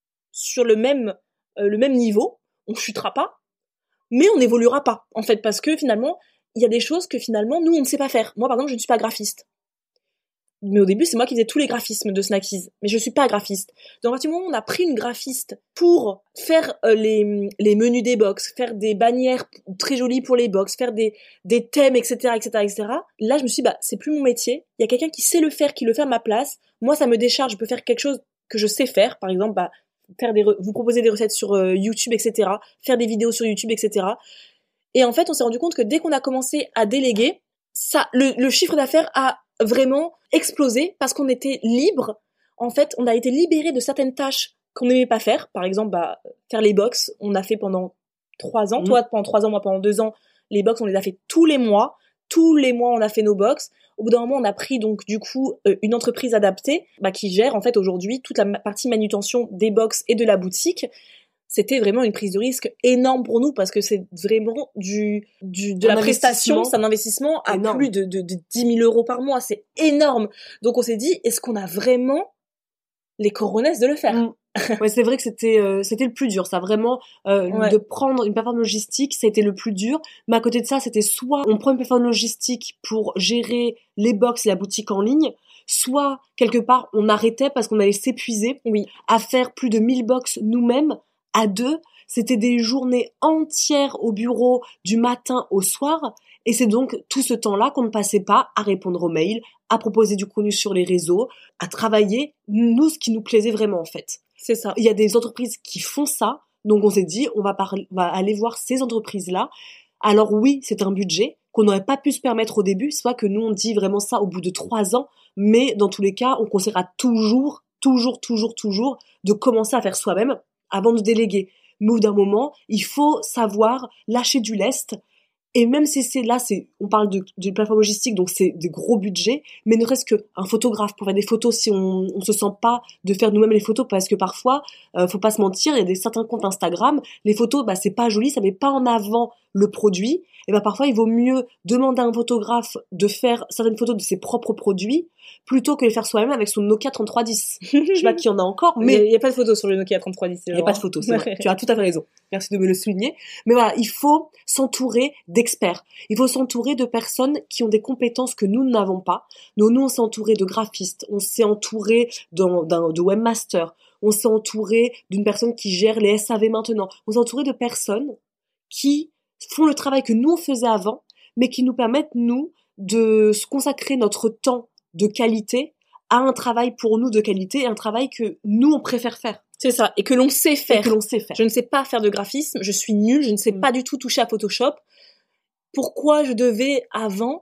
sur le même, euh, le même niveau, on chutera pas, mais on n'évoluera pas, en fait, parce que finalement, il y a des choses que finalement, nous, on ne sait pas faire. Moi, par exemple, je ne suis pas graphiste. Mais au début, c'est moi qui faisais tous les graphismes de Snackies. Mais je suis pas graphiste. Donc, à partir du moment où on a pris une graphiste pour faire euh, les, les menus des box, faire des bannières très jolies pour les box, faire des, des thèmes, et cetera, et cetera, et cetera. Là, je me suis dit, bah, c'est plus mon métier. Il y a quelqu'un qui sait le faire, qui le fait à ma place. Moi, ça me décharge. Je peux faire quelque chose que je sais faire. Par exemple, bah, faire des re- vous proposer des recettes sur euh, YouTube, et cetera. Faire des vidéos sur YouTube, et cetera. Et en fait, on s'est rendu compte que dès qu'on a commencé à déléguer, ça, le, le chiffre d'affaires a vraiment explosé parce qu'on était libre. En fait, on a été libéré de certaines tâches qu'on n'aimait pas faire. Par exemple, bah, faire les box, on a fait pendant trois ans. Mmh. Toi, pendant trois ans, moi, pendant deux ans. Les box, on les a fait tous les mois. Tous les mois, on a fait nos box. Au bout d'un moment, on a pris donc du coup euh, une entreprise adaptée bah, qui gère en fait aujourd'hui toute la ma- partie manutention des box et de la boutique. C'était vraiment une prise de risque énorme pour nous parce que c'est vraiment du, du de un la prestation, c'est un investissement à énorme. Plus de, de, de dix mille euros par mois, c'est énorme. Donc on s'est dit, est-ce qu'on a vraiment les coronets de le faire? Mmh. Ouais, c'est vrai que c'était euh, c'était le plus dur, ça vraiment euh, ouais. de prendre une plateforme logistique, ça a été le plus dur. Mais à côté de ça, c'était soit on prend une plateforme logistique pour gérer les box et la boutique en ligne, soit quelque part on arrêtait parce qu'on allait s'épuiser oui. à faire plus de mille box nous-mêmes. À deux, C'était des journées entières au bureau du matin au soir. Et c'est donc tout ce temps-là qu'on ne passait pas à répondre aux mails, à proposer du contenu sur les réseaux, à travailler, nous, ce qui nous plaisait vraiment en fait. C'est ça. Il y a des entreprises qui font ça. Donc on s'est dit, on va, parler, on va aller voir ces entreprises-là. Alors oui, c'est un budget qu'on n'aurait pas pu se permettre au début. C'est pas que nous, on dit vraiment ça au bout de trois ans. Mais dans tous les cas, on conseillera toujours, toujours, toujours, toujours de commencer à faire soi-même avant de déléguer. Mais au bout d'un moment, il faut savoir lâcher du lest. Et même si c'est là, c'est, on parle de, d'une plateforme logistique, donc c'est des gros budgets, mais ne reste qu'un photographe pour faire des photos si on, on se sent pas de faire nous-mêmes les photos, parce que parfois, euh, faut pas se mentir, il y a des certains comptes Instagram, les photos, bah, c'est pas joli, ça met pas en avant le produit, et bah, parfois, il vaut mieux demander à un photographe de faire certaines photos de ses propres produits, plutôt que de les faire soi-même avec son Nokia trente-trois dix. Je sais pas qu'il y en a encore, mais... Il y a pas de photos sur le Nokia trente-trois dix. Il n'y a pas de photos, c'est vrai. Tu as tout à fait raison. Merci de me le souligner. Mais voilà, il faut s'entourer d'experts. Il faut s'entourer de personnes qui ont des compétences que nous n'avons pas. Nous, nous, on s'est entouré de graphistes, on s'est entouré d'un, d'un, de webmasters, on s'est entouré d'une personne qui gère les S A V maintenant. On s'est entouré de personnes qui font le travail que nous, on faisait avant, mais qui nous permettent, nous, de se consacrer notre temps de qualité à un travail pour nous de qualité, un travail que nous, on préfère faire. C'est ça, et que l'on sait faire. Et que l'on sait faire. Je ne sais pas faire de graphisme, je suis nulle, je ne sais mmh. pas du tout toucher à Photoshop. Pourquoi je devais, avant,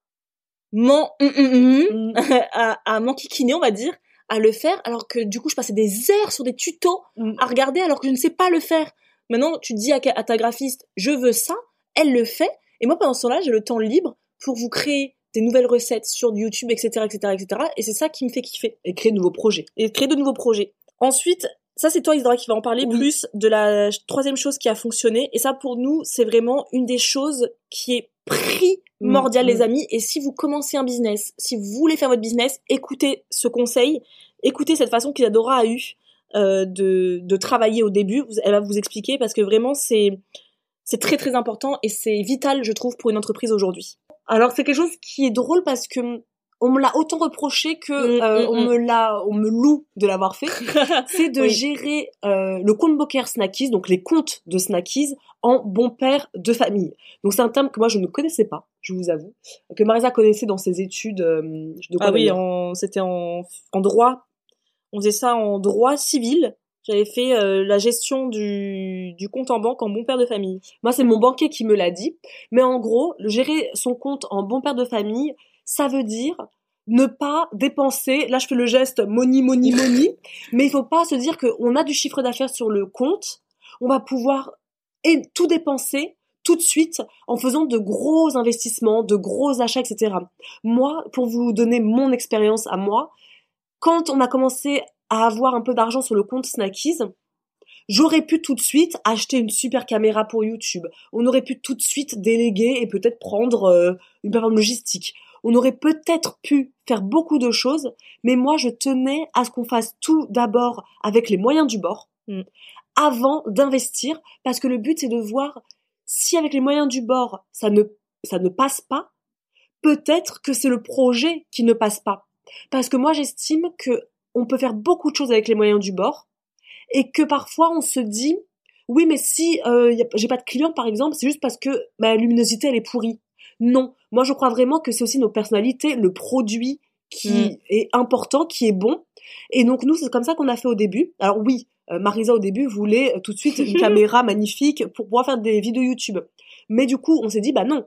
m'en... Mmh, mmh, mmh, à, à m'enquiquiner, on va dire, à le faire, alors que du coup, je passais des heures sur des tutos mmh. à regarder, alors que je ne sais pas le faire. Maintenant, tu dis à, à ta graphiste, je veux ça, elle le fait, et moi, pendant ce temps-là, j'ai le temps libre pour vous créer des nouvelles recettes sur YouTube, et cetera, et cetera, et cetera. Et c'est ça qui me fait kiffer. Et créer de nouveaux projets. Et créer de nouveaux projets. Ensuite, ça c'est toi Isidora qui va en parler oui. plus de la troisième chose qui a fonctionné. Et ça pour nous, c'est vraiment une des choses qui est primordiale mmh, les mmh. amis. Et si vous commencez un business, si vous voulez faire votre business, écoutez ce conseil, écoutez cette façon qu'Isadora a eu euh, de, de travailler au début. Elle va vous expliquer parce que vraiment c'est, c'est très très important et c'est vital je trouve pour une entreprise aujourd'hui. Alors c'est quelque chose qui est drôle parce que on me l'a autant reproché que mmh, euh, mmh, on me l'a, on me loue de l'avoir fait. C'est de oui. gérer euh, le compte bancaire Snackies, donc les comptes de Snackies en bon père de famille. Donc c'est un terme que moi je ne connaissais pas, je vous avoue, que Marisa connaissait dans ses études. Euh, de ah oui, en, c'était en, en droit. On faisait ça en droit civil. J'avais fait euh, la gestion du, du compte en banque en bon père de famille. Moi, c'est mon banquier qui me l'a dit. Mais en gros, gérer son compte en bon père de famille, ça veut dire ne pas dépenser. Là, je fais le geste money, money, money. Mais il faut pas se dire qu'on a du chiffre d'affaires sur le compte. On va pouvoir et tout dépenser tout de suite en faisant de gros investissements, de gros achats, et cetera. Moi, pour vous donner mon expérience à moi, quand on a commencé à avoir un peu d'argent sur le compte Snackies, j'aurais pu tout de suite acheter une super caméra pour YouTube. On aurait pu tout de suite déléguer et peut-être prendre euh, une plateforme logistique. On aurait peut-être pu faire beaucoup de choses, mais moi je tenais à ce qu'on fasse tout d'abord avec les moyens du bord, mmh. avant d'investir, parce que le but c'est de voir si avec les moyens du bord ça ne, ça ne passe pas, peut-être que c'est le projet qui ne passe pas. Parce que moi j'estime que on peut faire beaucoup de choses avec les moyens du bord et que parfois on se dit oui mais si euh, y a, j'ai pas de clients par exemple c'est juste parce que ma luminosité elle est pourrie. Non, moi je crois vraiment que c'est aussi nos personnalités, le produit qui mmh. est important, qui est bon. Et donc nous c'est comme ça qu'on a fait au début. Alors oui, euh, Marisa au début voulait euh, tout de suite une caméra magnifique pour pouvoir faire des vidéos YouTube. Mais du coup on s'est dit bah non.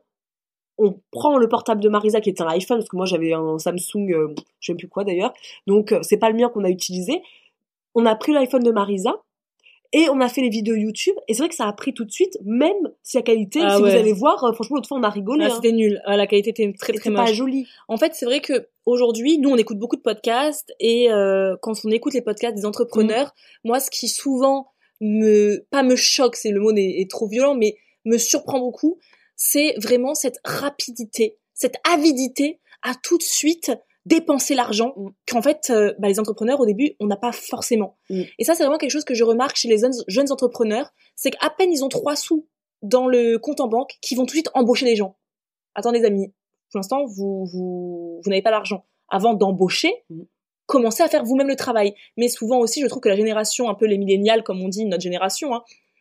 On prend le portable de Marisa qui était un iPhone parce que moi j'avais un Samsung, euh, je sais même plus quoi d'ailleurs, donc euh, c'est pas le mien qu'on a utilisé. On a pris l'iPhone de Marisa et on a fait les vidéos YouTube et c'est vrai que ça a pris tout de suite, même si la qualité, ah si ouais. vous allez voir, euh, franchement l'autre fois on a rigolé. Ah, hein. C'était nul, ah, la qualité était très très moche. C'était pas joli. En fait c'est vrai que aujourd'hui nous on écoute beaucoup de podcasts et euh, quand on écoute les podcasts des entrepreneurs, mmh. moi ce qui souvent me, pas me choque, c'est le mot est, est trop violent, mais me surprend beaucoup. C'est vraiment cette rapidité, cette avidité à tout de suite dépenser l'argent mmh. qu'en fait, euh, bah, les entrepreneurs, au début, on n'a pas forcément. Mmh. Et ça, c'est vraiment quelque chose que je remarque chez les jeunes, jeunes entrepreneurs, c'est qu'à peine ils ont trois sous dans le compte en banque, qu'ils vont tout de suite embaucher les gens. Attendez, les amis, pour l'instant, vous, vous, vous n'avez pas l'argent. Avant d'embaucher, mmh. commencez à faire vous-même le travail. Mais souvent aussi, je trouve que la génération, un peu les millénials, comme on dit, notre génération, hein,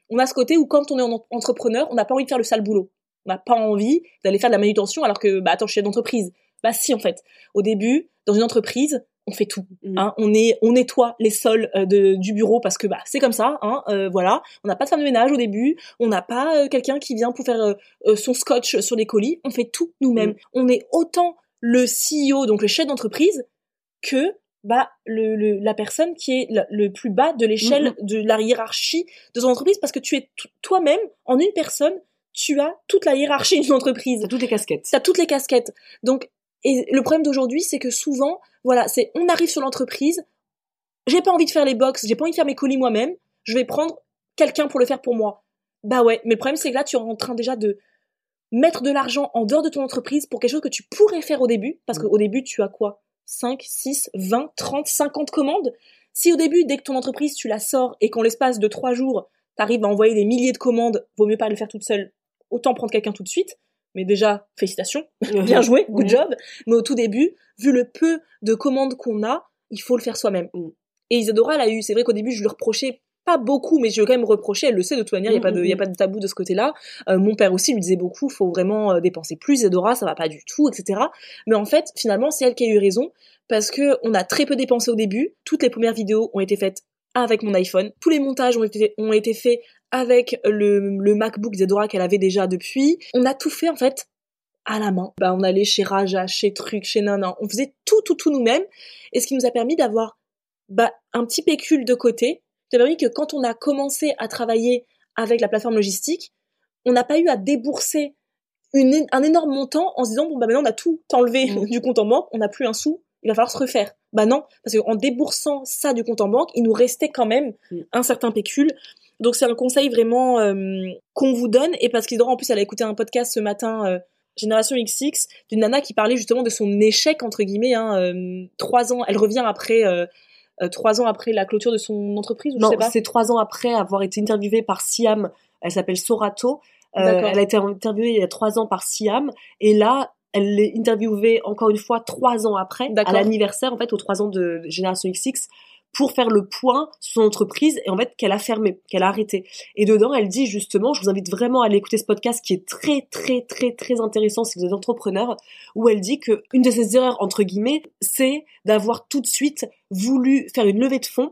on a ce côté où quand on est en entrepreneur, on n'a pas envie de faire le sale boulot. On n'a pas envie d'aller faire de la manutention alors que, bah attends, je suis chef d'entreprise. Bah si, en fait. Au début, dans une entreprise, on fait tout. Mmh. Hein, on, est, on nettoie les sols euh, de, du bureau parce que bah c'est comme ça. Hein, euh, voilà. On n'a pas de femme de ménage au début. On n'a pas euh, quelqu'un qui vient pour faire euh, euh, son scotch sur les colis. On fait tout nous-mêmes. Mmh. On est autant le C E O, donc le chef d'entreprise, que bah le, le la personne qui est le, le plus bas de l'échelle mmh. de la hiérarchie de son entreprise, parce que tu es t- toi-même en une personne, tu as toute la hiérarchie d'une entreprise. T'as toutes les casquettes. T'as toutes les casquettes. Donc et le problème d'aujourd'hui, c'est que souvent, voilà, c'est on arrive sur l'entreprise, j'ai pas envie de faire les box, j'ai pas envie de faire mes colis moi-même, je vais prendre quelqu'un pour le faire pour moi. Bah ouais, mais le problème c'est que là tu es en train déjà de mettre de l'argent en dehors de ton entreprise pour quelque chose que tu pourrais faire au début, parce qu'au début tu as quoi ? cinq, six, vingt, trente, cinquante commandes. Si au début, dès que ton entreprise, tu la sors et qu'en l'espace de trois jours, t'arrives à envoyer des milliers de commandes, vaut mieux pas le faire toute seule, autant prendre quelqu'un tout de suite. Mais déjà, félicitations, bien joué, good job. Mais au tout début, vu le peu de commandes qu'on a, il faut le faire soi-même. Et Isadora, elle a eu, c'est vrai qu'au début, je lui reprochais pas beaucoup, mais je vais quand même reprocher, elle le sait de toute manière, il y a pas de, il y a pas de tabou de ce côté-là. Euh, mon père aussi lui disait beaucoup, faut vraiment euh, dépenser plus, Isadora, ça va pas du tout, et cetera. Mais en fait, finalement, c'est elle qui a eu raison, parce que on a très peu dépensé au début. Toutes les premières vidéos ont été faites avec mon iPhone. Tous les montages ont été, ont été faits avec le, le MacBook d'Isadora qu'elle avait déjà depuis. On a tout fait, en fait, à la main. Bah, on allait chez Raja, chez Truc, chez Nana. On faisait tout, tout, tout nous-mêmes. Et ce qui nous a permis d'avoir, bah, un petit pécule de côté. Ça a permis que quand on a commencé à travailler avec la plateforme logistique, on n'a pas eu à débourser une, un énorme montant en se disant bon bah maintenant on a tout enlevé mmh. du compte en banque, on n'a plus un sou, il va falloir se refaire. Bah non, parce qu'en déboursant ça du compte en banque, il nous restait quand même mmh. un certain pécule. Donc c'est un conseil vraiment euh, qu'on vous donne, et parce qu'Isadora en plus elle a écouté un podcast ce matin, euh, Génération X X, d'une nana qui parlait justement de son échec entre guillemets, hein, euh, trois ans, elle revient après. Euh, Euh, trois ans après la clôture de son entreprise, ou non, je sais pas. C'est trois ans après avoir été interviewée par Siam. Elle s'appelle Sorato. Euh, elle a été interviewée il y a trois ans par Siam, et là, elle est interviewée encore une fois trois ans après, D'accord. à l'anniversaire en fait, aux trois ans de Génération X X, pour faire le point sur son entreprise, et en fait qu'elle a fermé, qu'elle a arrêté. Et dedans, elle dit justement, je vous invite vraiment à aller écouter ce podcast qui est très très très très intéressant si vous êtes entrepreneur, où elle dit que une de ses erreurs entre guillemets, c'est d'avoir tout de suite voulu faire une levée de fonds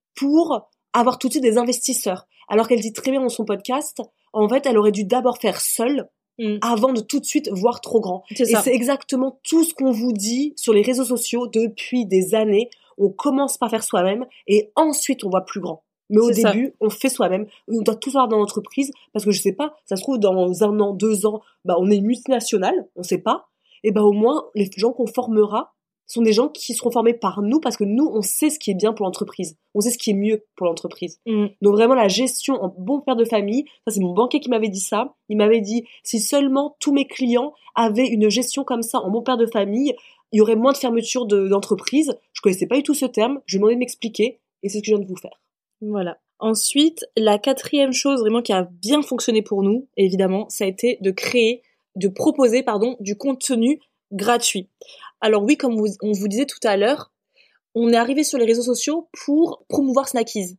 pour avoir tout de suite des investisseurs. Alors qu'elle dit très bien dans son podcast, en fait, elle aurait dû d'abord faire seule, Mmh. avant de tout de suite voir trop grand. C'est et ça. C'est exactement tout ce qu'on vous dit sur les réseaux sociaux depuis des années. On commence par faire soi-même et ensuite on voit plus grand. Mais au c'est début, ça. On fait soi-même. On doit tout faire dans l'entreprise parce que je sais pas, ça se trouve dans un an, deux ans, bah on est une multinationale, on sait pas. Et bah au moins les gens qu'on formera sont des gens qui seront formés par nous parce que nous on sait ce qui est bien pour l'entreprise, on sait ce qui est mieux pour l'entreprise. Mmh. Donc vraiment la gestion en bon père de famille, ça c'est mon banquier qui m'avait dit ça. Il m'avait dit si seulement tous mes clients avaient une gestion comme ça en bon père de famille, il y aurait moins de fermeture de, d'entreprise. Je connaissais pas du tout ce terme, je lui ai demandé de m'expliquer et c'est ce que je viens de vous faire. Voilà. Ensuite, la quatrième chose vraiment qui a bien fonctionné pour nous, évidemment, ça a été de créer, de proposer, pardon, du contenu gratuit. Alors oui, comme vous, on vous disait tout à l'heure, on est arrivé sur les réseaux sociaux pour promouvoir Snackies.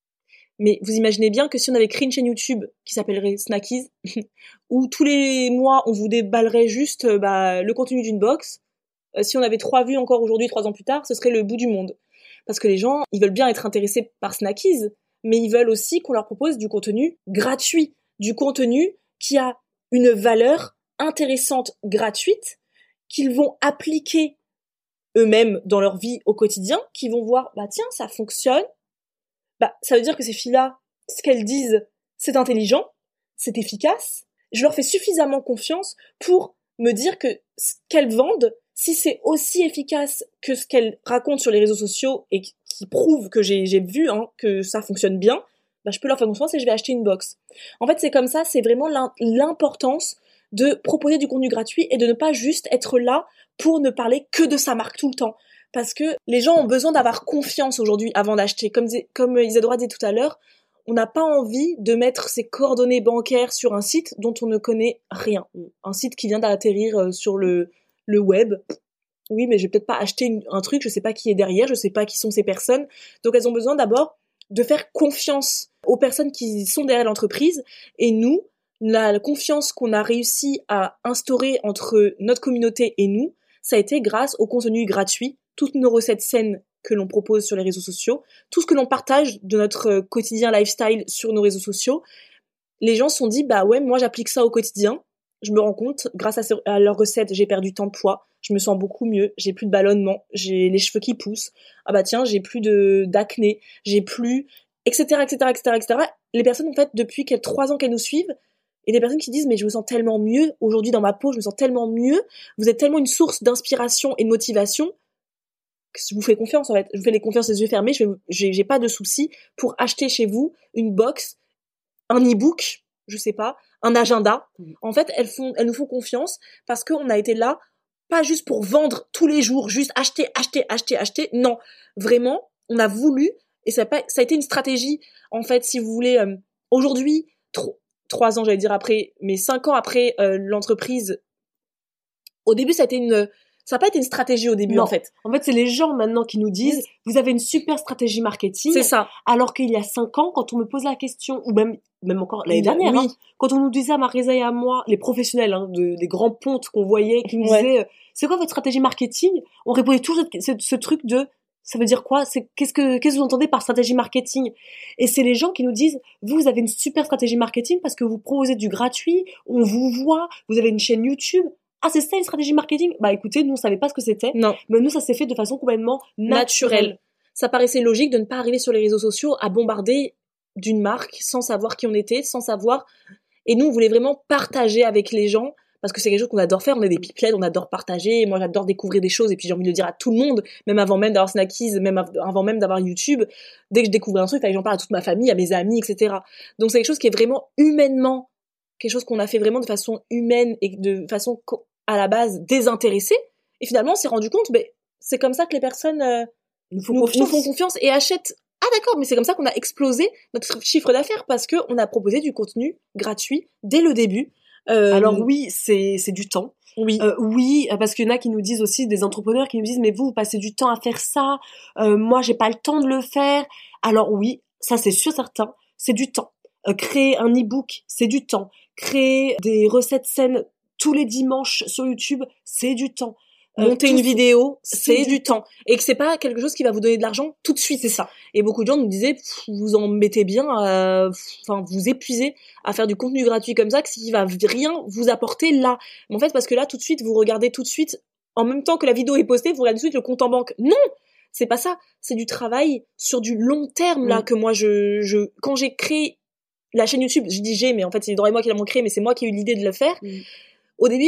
Mais vous imaginez bien que si on avait créé une chaîne YouTube qui s'appellerait Snackies, où tous les mois on vous déballerait juste bah, le contenu d'une box, euh, si on avait trois vues encore aujourd'hui, trois ans plus tard, ce serait le bout du monde. Parce que les gens, ils veulent bien être intéressés par Snackies, mais ils veulent aussi qu'on leur propose du contenu gratuit, du contenu qui a une valeur intéressante, gratuite, qu'ils vont appliquer eux-mêmes dans leur vie au quotidien, qu'ils vont voir, bah tiens, ça fonctionne, bah ça veut dire que ces filles-là, ce qu'elles disent, c'est intelligent, c'est efficace, je leur fais suffisamment confiance pour me dire que ce qu'elles vendent, si c'est aussi efficace que ce qu'elles racontent sur les réseaux sociaux et qui prouve que j'ai, j'ai vu hein, que ça fonctionne bien, bah je peux leur faire confiance et je vais acheter une box. En fait, c'est comme ça, c'est vraiment l'importance de proposer du contenu gratuit et de ne pas juste être là pour ne parler que de sa marque tout le temps. Parce que les gens ont besoin d'avoir confiance aujourd'hui avant d'acheter. Comme, comme Isadora dit tout à l'heure, on n'a pas envie de mettre ses coordonnées bancaires sur un site dont on ne connaît rien. Un site qui vient d'atterrir sur le, le web. Oui, mais je vais peut-être pas acheter une, un truc, je sais pas qui est derrière, je sais pas qui sont ces personnes. Donc elles ont besoin d'abord de faire confiance aux aux personnes qui sont derrière l'entreprise. Et nous, la confiance qu'on a réussi à instaurer entre notre communauté et nous, ça a été grâce au contenu gratuit, toutes nos recettes saines que l'on propose sur les réseaux sociaux, tout ce que l'on partage de notre quotidien lifestyle sur nos réseaux sociaux. Les gens se sont dit, bah ouais, moi j'applique ça au quotidien, je me rends compte, grâce à, ce, à leurs recettes, j'ai perdu tant de poids, je me sens beaucoup mieux, j'ai plus de ballonnement, j'ai les cheveux qui poussent, ah bah tiens, j'ai plus de d'acné, j'ai plus, et cetera, et cetera, et cetera, et cetera. Les personnes, en fait, depuis qu'elles, trois ans qu'elles nous suivent, et des personnes qui disent, mais je me sens tellement mieux, aujourd'hui dans ma peau, je me sens tellement mieux, vous êtes tellement une source d'inspiration et de motivation, que je vous fais confiance, en fait. Je vous fais les confiances les yeux fermés, je vais, j'ai, j'ai pas de souci pour acheter chez vous une box, un e-book, je sais pas, un agenda. En fait, elles font, elles nous font confiance parce qu'on a été là, pas juste pour vendre tous les jours, juste acheter, acheter, acheter, acheter. Non. Vraiment, on a voulu, et ça a pas, ça a été une stratégie. En fait, si vous voulez, euh, aujourd'hui, trop, trois ans, j'allais dire après, mais cinq ans après euh, l'entreprise, au début, ça a été une, ça n'a pas été une stratégie au début, non. en fait. En fait, c'est les gens maintenant qui nous disent, oui. Vous avez une super stratégie marketing. C'est ça. Alors qu'il y a cinq ans, quand on me pose la question, ou même, même encore l'année dernière, oui. hein, quand on nous disait à Marisa et à moi, les professionnels, hein, de, des grands pontes qu'on voyait, qui nous ouais. disaient, c'est quoi votre stratégie marketing? On répondait toujours ce, ce truc de, ça veut dire quoi? C'est, qu'est-ce que, qu'est-ce que vous entendez par stratégie marketing? Et c'est les gens qui nous disent, vous, vous avez une super stratégie marketing parce que vous proposez du gratuit, on vous voit, vous avez une chaîne YouTube. Ah, c'est ça une stratégie marketing? Bah écoutez, nous on savait pas ce que c'était. Non. Mais nous ça s'est fait de façon complètement naturelle. naturelle. Ça paraissait logique de ne pas arriver sur les réseaux sociaux à bombarder d'une marque sans savoir qui on était, sans savoir. Et nous on voulait vraiment partager avec les gens parce que c'est quelque chose qu'on adore faire. On est des pipelettes, on adore partager. Et moi j'adore découvrir des choses et puis j'ai envie de le dire à tout le monde, même avant même d'avoir Snackies, même avant même d'avoir YouTube. Dès que je découvrais un truc, il fallait que j'en parle à toute ma famille, à mes amis, et cetera. Donc c'est quelque chose qui est vraiment humainement, quelque chose qu'on a fait vraiment de façon humaine et de façon à la base désintéressée, et finalement on s'est rendu compte, ben, c'est comme ça que les personnes euh, nous, font nous, nous font confiance et achètent. Ah d'accord, mais c'est comme ça qu'on a explosé notre chiffre d'affaires parce que on a proposé du contenu gratuit dès le début. Euh, Alors oui, c'est c'est du temps. Oui, euh, oui, parce qu'il y en a qui nous disent aussi, des entrepreneurs qui nous disent, mais vous, vous passez du temps à faire ça, euh, moi j'ai pas le temps de le faire. Alors oui, ça c'est sûr certain, c'est du temps. Euh, créer un e-book, c'est du temps. Créer des recettes saines tous les dimanches sur YouTube, c'est du temps. Euh, Monter une vidéo, c'est, c'est du temps. temps. Et que c'est pas quelque chose qui va vous donner de l'argent tout de suite. C'est ça. Et beaucoup de gens nous disaient, vous en mettez bien, enfin, euh, vous épuisez à faire du contenu gratuit comme ça, qui va rien vous apporter là. Mais en fait, parce que là, tout de suite, vous regardez tout de suite, en même temps que la vidéo est postée, vous regardez tout de suite le compte en banque. Non! C'est pas ça. C'est du travail sur du long terme, là, mmh. que moi, je, je, quand j'ai créé la chaîne YouTube, je dis j'ai, mais en fait, c'est Dora et moi qui l'avons créé, mais c'est moi qui ai eu l'idée de le faire. Mmh. Au début,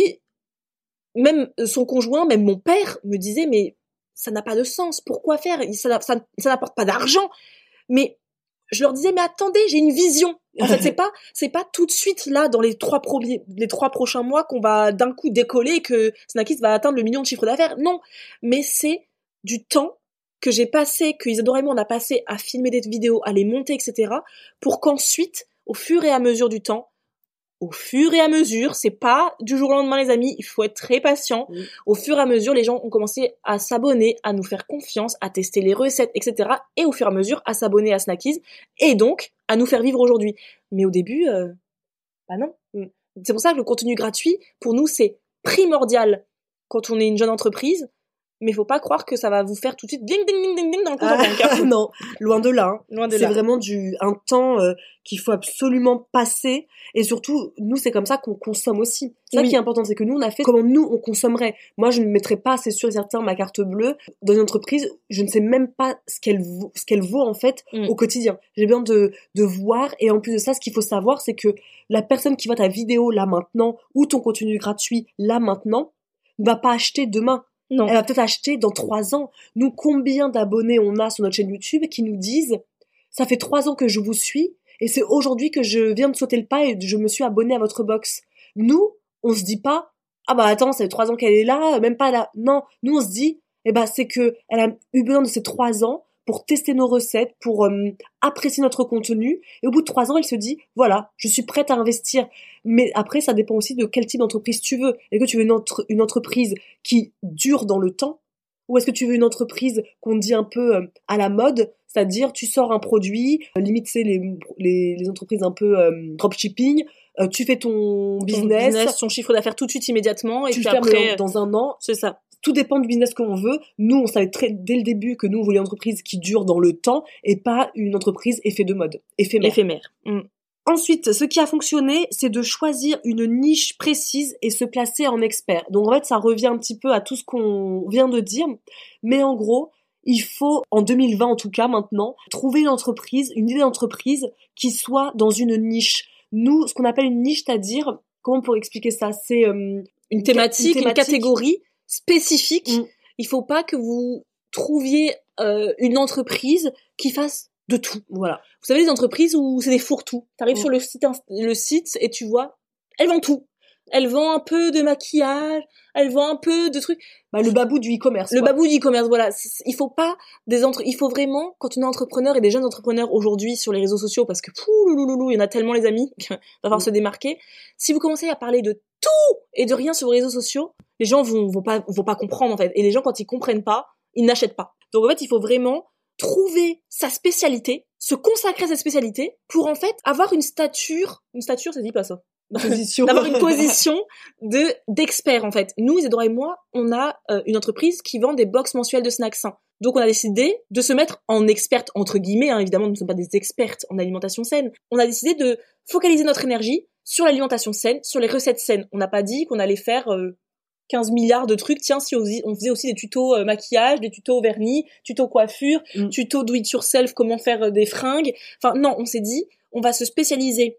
même son conjoint, même mon père me disait, mais ça n'a pas de sens, pourquoi faire? Ça, ça, ça n'apporte pas d'argent. Mais je leur disais, mais attendez, j'ai une vision. En fait, c'est pas, c'est pas tout de suite là, dans les trois premiers, les trois prochains mois qu'on va d'un coup décoller, que Snackies va atteindre le million de chiffre d'affaires. Non. Mais c'est du temps que j'ai passé, que Isadora et moi on a passé à filmer des vidéos, à les monter, et cetera, pour qu'ensuite, au fur et à mesure du temps, au fur et à mesure, c'est pas du jour au lendemain les amis, il faut être très patient. Oui. Au fur et à mesure, les gens ont commencé à s'abonner, à nous faire confiance, à tester les recettes, et cetera. Et au fur et à mesure, à s'abonner à Snackies et donc à nous faire vivre aujourd'hui. Mais au début, euh, bah non. Mm. C'est pour ça que le contenu gratuit, pour nous, c'est primordial quand on est une jeune entreprise. Mais faut pas croire que ça va vous faire tout de suite ding ding ding ding ding dans le compte en banque. Ah, non, loin de là. Hein. Loin de c'est là. vraiment du un temps euh, qu'il faut absolument passer. Et surtout, nous, c'est comme ça qu'on consomme aussi. C'est oui. ça qui est important, c'est que nous, on a fait comment nous, on consommerait. Moi, je ne mettrais pas, c'est sûr et certain, ma carte bleue dans une entreprise. Je ne sais même pas ce qu'elle vaut, ce qu'elle vaut en fait mm. au quotidien. J'ai besoin de de voir. Et en plus de ça, ce qu'il faut savoir, c'est que la personne qui voit ta vidéo là maintenant ou ton contenu gratuit là maintenant ne va pas acheter demain. Non. Elle va peut-être acheter dans trois ans. Nous, combien d'abonnés on a sur notre chaîne YouTube qui nous disent « Ça fait trois ans que je vous suis et c'est aujourd'hui que je viens de sauter le pas et je me suis abonnée à votre box. » Nous, on se dit pas « Ah bah attends, ça fait trois ans qu'elle est là, même pas là. » Non, nous on se dit « Eh bah c'est que elle a eu besoin de ces trois ans pour tester nos recettes, pour euh, apprécier notre contenu. Et au bout de trois ans, elle se dit, voilà, je suis prête à investir. Mais après, ça dépend aussi de quel type d'entreprise tu veux. Est-ce que tu veux une, entre- une entreprise qui dure dans le temps? Ou est-ce que tu veux une entreprise qu'on dit un peu euh, à la mode, C'est-à-dire, tu sors un produit, euh, limite, c'est les, les, les entreprises un peu euh, dropshipping, euh, tu fais ton business, ton business, ton chiffre d'affaires tout de suite, immédiatement, et tu puis le fermes après... dans, dans un an. C'est ça. Tout dépend du business qu'on veut. Nous, on savait très, dès le début que nous, on voulait une entreprise qui dure dans le temps et pas une entreprise effet de mode, éphémère. Éphémère. Mm. Ensuite, ce qui a fonctionné, c'est de choisir une niche précise et se placer en expert. Donc en fait, ça revient un petit peu à tout ce qu'on vient de dire, mais en gros, il faut, en deux mille vingt en tout cas maintenant, trouver une entreprise, une idée d'entreprise qui soit dans une niche. Nous, ce qu'on appelle une niche, c'est-à-dire, comment on pourrait expliquer ça ? C'est euh, une, thématique, une thématique, une catégorie spécifique. Mm. Il faut pas que vous trouviez euh, une entreprise qui fasse de tout. Voilà. Vous savez, les entreprises où c'est des fourre-tout. T'arrives Mm. sur le site, le site et tu vois, elles vendent tout. Elles vendent un peu de maquillage, elles vendent un peu de trucs. Bah, le babou du e-commerce. Le quoi. babou du e-commerce, voilà. Il faut pas des entre, il faut vraiment, quand on est entrepreneur et des jeunes entrepreneurs aujourd'hui sur les réseaux sociaux, parce que poulouloulou, il y en a tellement les amis, il va falloir mm. se démarquer. Si vous commencez à parler de tout et de rien sur les réseaux sociaux, les gens vont, vont pas, vont pas comprendre, en fait. Et les gens, quand ils comprennent pas, ils n'achètent pas. Donc, en fait, il faut vraiment trouver sa spécialité, se consacrer à sa spécialité pour, en fait, avoir une stature, une stature, ça dit pas ça. Position. D'avoir une position de, d'expert, en fait. Nous, Isadora et moi, on a euh, une entreprise qui vend des box mensuelles de snacks sains. Donc, on a décidé de se mettre en experte, entre guillemets, hein, évidemment, nous ne sommes pas des expertes en alimentation saine. On a décidé de focaliser notre énergie sur l'alimentation saine, sur les recettes saines. On n'a pas dit qu'on allait faire euh, quinze milliards de trucs. Tiens, si on faisait aussi des tutos euh, maquillage, des tutos vernis, tutos coiffure, mm. tutos do it yourself, comment faire euh, des fringues. Enfin, non, on s'est dit, on va se spécialiser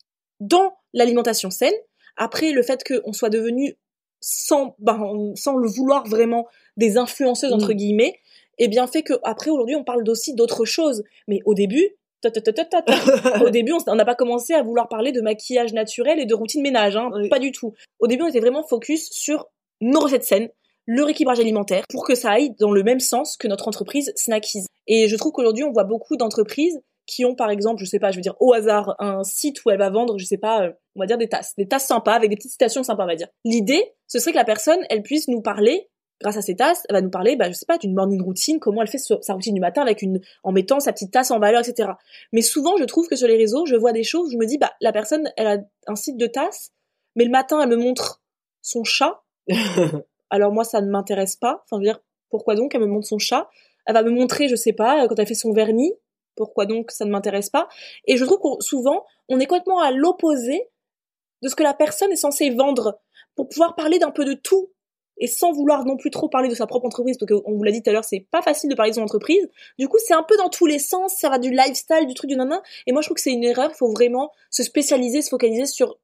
dans l'alimentation saine. Après, le fait qu'on soit devenu, sans, ben, sans le vouloir vraiment, des influenceuses, entre mmh. guillemets, eh bien fait que après aujourd'hui, on parle aussi d'autres choses. Mais au début, ta, ta, ta, ta, ta, ta, au début, on n'a pas commencé à vouloir parler de maquillage naturel et de routine ménage, hein, oui. Pas du tout. Au début, on était vraiment focus sur nos recettes saines, le rééquilibrage alimentaire, pour que ça aille dans le même sens que notre entreprise Snackies. Et je trouve qu'aujourd'hui, on voit beaucoup d'entreprises qui ont, par exemple, je sais pas, je veux dire, au hasard, un site où elle va vendre, je sais pas, euh, on va dire des tasses, des tasses sympas, avec des petites citations sympas, on va dire. L'idée, ce serait que la personne, elle puisse nous parler, grâce à ces tasses, elle va nous parler, bah, je sais pas, d'une morning routine, comment elle fait sa routine du matin avec une, en mettant sa petite tasse en valeur, et cetera. Mais souvent, je trouve que sur les réseaux, je vois des choses, je me dis, bah, la personne, elle a un site de tasses, mais le matin, elle me montre son chat. Alors moi, ça ne m'intéresse pas. Enfin, je veux dire, pourquoi donc elle me montre son chat? Elle va me montrer, je sais pas, quand elle fait son vernis. Pourquoi donc ça ne m'intéresse pas? Et je trouve qu'on, souvent, on est complètement à l'opposé de ce que la personne est censée vendre pour pouvoir parler d'un peu de tout et sans vouloir non plus trop parler de sa propre entreprise, parce qu'on vous l'a dit tout à l'heure, c'est pas facile de parler de son entreprise. Du coup, c'est un peu dans tous les sens, ça va du lifestyle, du truc, du nanan. Et moi, je trouve que c'est une erreur. Il faut vraiment se spécialiser, se focaliser sur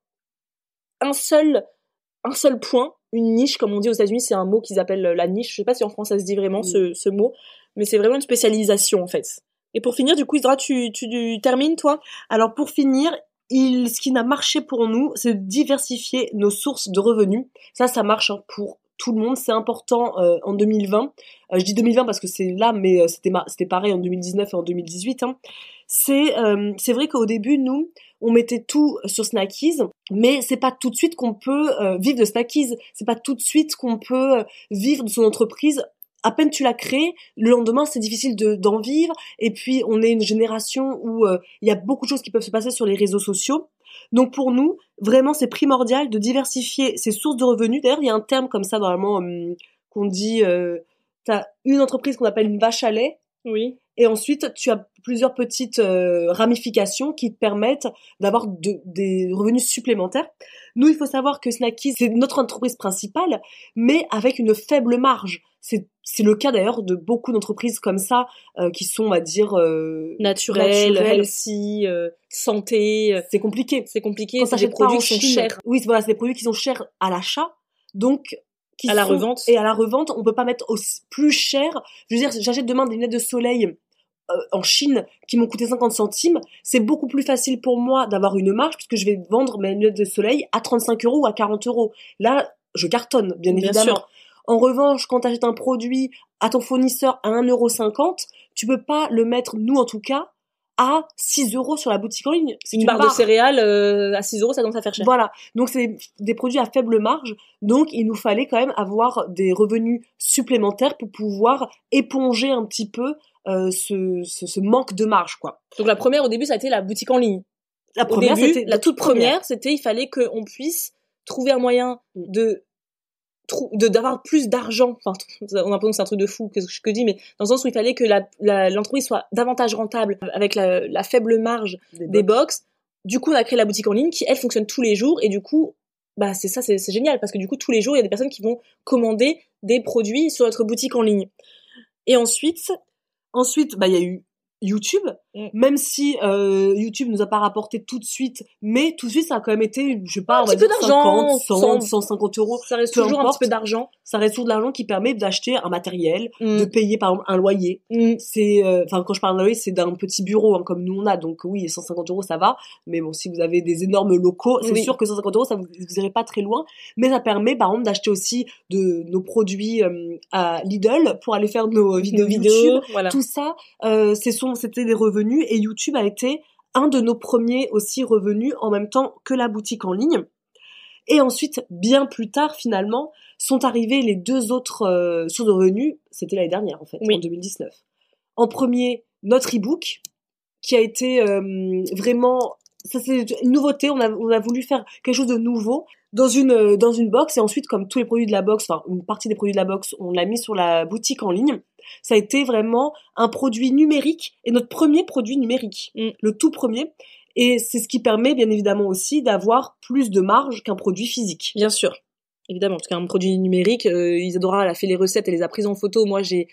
un seul, un seul point, une niche, comme on dit aux États-Unis, c'est un mot qu'ils appellent la niche. Je sais pas si en France ça se dit vraiment, mmh. ce, ce mot, mais c'est vraiment une spécialisation, en fait. Et pour finir, du coup, Isra, tu, tu, tu termines, toi? Alors, pour finir, il, ce qui n'a marché pour nous, c'est de diversifier nos sources de revenus. Ça, ça marche hein, pour tout le monde. C'est important euh, en deux mille vingt. Euh, je dis deux mille vingt parce que c'est là, mais euh, c'était, c'était pareil en deux mille dix-neuf et en deux mille dix-huit. Hein. C'est, euh, c'est vrai qu'au début, nous, on mettait tout sur Snackies, mais c'est pas tout de suite qu'on peut euh, vivre de Snackies. C'est pas tout de suite qu'on peut euh, vivre de son entreprise. À peine tu l'as créé, le lendemain c'est difficile de, d'en vivre. Et puis on est une génération où il euh, y a beaucoup de choses qui peuvent se passer sur les réseaux sociaux. Donc pour nous, vraiment c'est primordial de diversifier ses sources de revenus. D'ailleurs il y a un terme comme ça normalement hum, qu'on dit, euh, t'as une entreprise qu'on appelle une vache à lait. Oui. Et ensuite, tu as plusieurs petites euh, ramifications qui te permettent d'avoir de, des revenus supplémentaires. Nous, il faut savoir que Snackies, c'est notre entreprise principale, mais avec une faible marge. C'est, c'est le cas d'ailleurs de beaucoup d'entreprises comme ça, euh, qui sont, on va dire... Euh, naturelles, naturelles, healthy, euh, santé. C'est compliqué. C'est compliqué, quand c'est des produits qui sont chers. Oui, voilà, c'est des produits qui sont chers à l'achat. Donc... Qui à la sont, revente. Et à la revente, on peut pas mettre aussi, plus cher. Je veux dire, j'achète demain des lunettes de soleil euh, en Chine qui m'ont coûté cinquante centimes. C'est beaucoup plus facile pour moi d'avoir une marge puisque je vais vendre mes lunettes de soleil à trente-cinq euros ou à quarante euros. Là, je cartonne, bien, bien évidemment. Sûr. En revanche, quand tu achètes un produit à ton fournisseur à un euro cinquante, tu peux pas le mettre, nous en tout cas, à six euros sur la boutique en ligne. C'est une, une barre, barre de céréales euh, à six euros, ça commence à faire cher. Voilà. Donc, c'est des produits à faible marge. Donc, il nous fallait quand même avoir des revenus supplémentaires pour pouvoir éponger un petit peu euh, ce, ce, ce manque de marge, quoi. Donc, la première, au début, ça a été la boutique en ligne. La première, au début, c'était la toute première, première, c'était il fallait qu'on puisse trouver un moyen de de d'avoir plus d'argent. Enfin, on a l'impression que c'est un truc de fou que je que dis, mais dans le sens où il fallait que la, la l'entreprise soit davantage rentable avec la, la faible marge des, des box. box. Du coup, on a créé la boutique en ligne qui elle fonctionne tous les jours et du coup, bah c'est ça, c'est, c'est génial parce que du coup tous les jours il y a des personnes qui vont commander des produits sur notre boutique en ligne. Et ensuite, ensuite, bah il y a eu YouTube, mm. même si euh, YouTube nous a pas rapporté tout de suite, mais tout de suite ça a quand même été, je sais pas, un on va dire cinquante, cent, cent cinquante euros. Ça reste toujours importe. Un petit peu d'argent. Ça reste toujours de l'argent qui permet d'acheter un matériel, mm. de payer par exemple un loyer. Mm. C'est, enfin euh, quand je parle d'un loyer, c'est d'un petit bureau hein, comme nous on a, donc oui, cent cinquante euros ça va, mais bon si vous avez des énormes locaux, c'est oui. sûr que cent cinquante euros ça vous, vous irez pas très loin, mais ça permet par exemple d'acheter aussi de nos produits euh, à Lidl pour aller faire nos vidéos, vidéos YouTube. Voilà. Tout ça, euh, c'est son, c'était des revenus. Et YouTube a été un de nos premiers aussi revenus en même temps que la boutique en ligne. Et ensuite, bien plus tard, finalement, sont arrivés les deux autres euh, sources de revenus. C'était l'année dernière, en fait, oui. en deux mille dix-neuf. En premier, notre e-book, qui a été euh, vraiment... Ça, c'est une nouveauté. On a, on a voulu faire quelque chose de nouveau dans une, dans une box. Et ensuite, comme tous les produits de la box, enfin, une partie des produits de la box, on l'a mis sur la boutique en ligne. Ça a été vraiment un produit numérique et notre premier produit numérique, mm. le tout premier. Et c'est ce qui permet bien évidemment aussi d'avoir plus de marge qu'un produit physique. Bien sûr, évidemment, parce qu'un produit numérique, euh, Isadora elle a fait les recettes, elle les a prises en photo. Moi, j'ai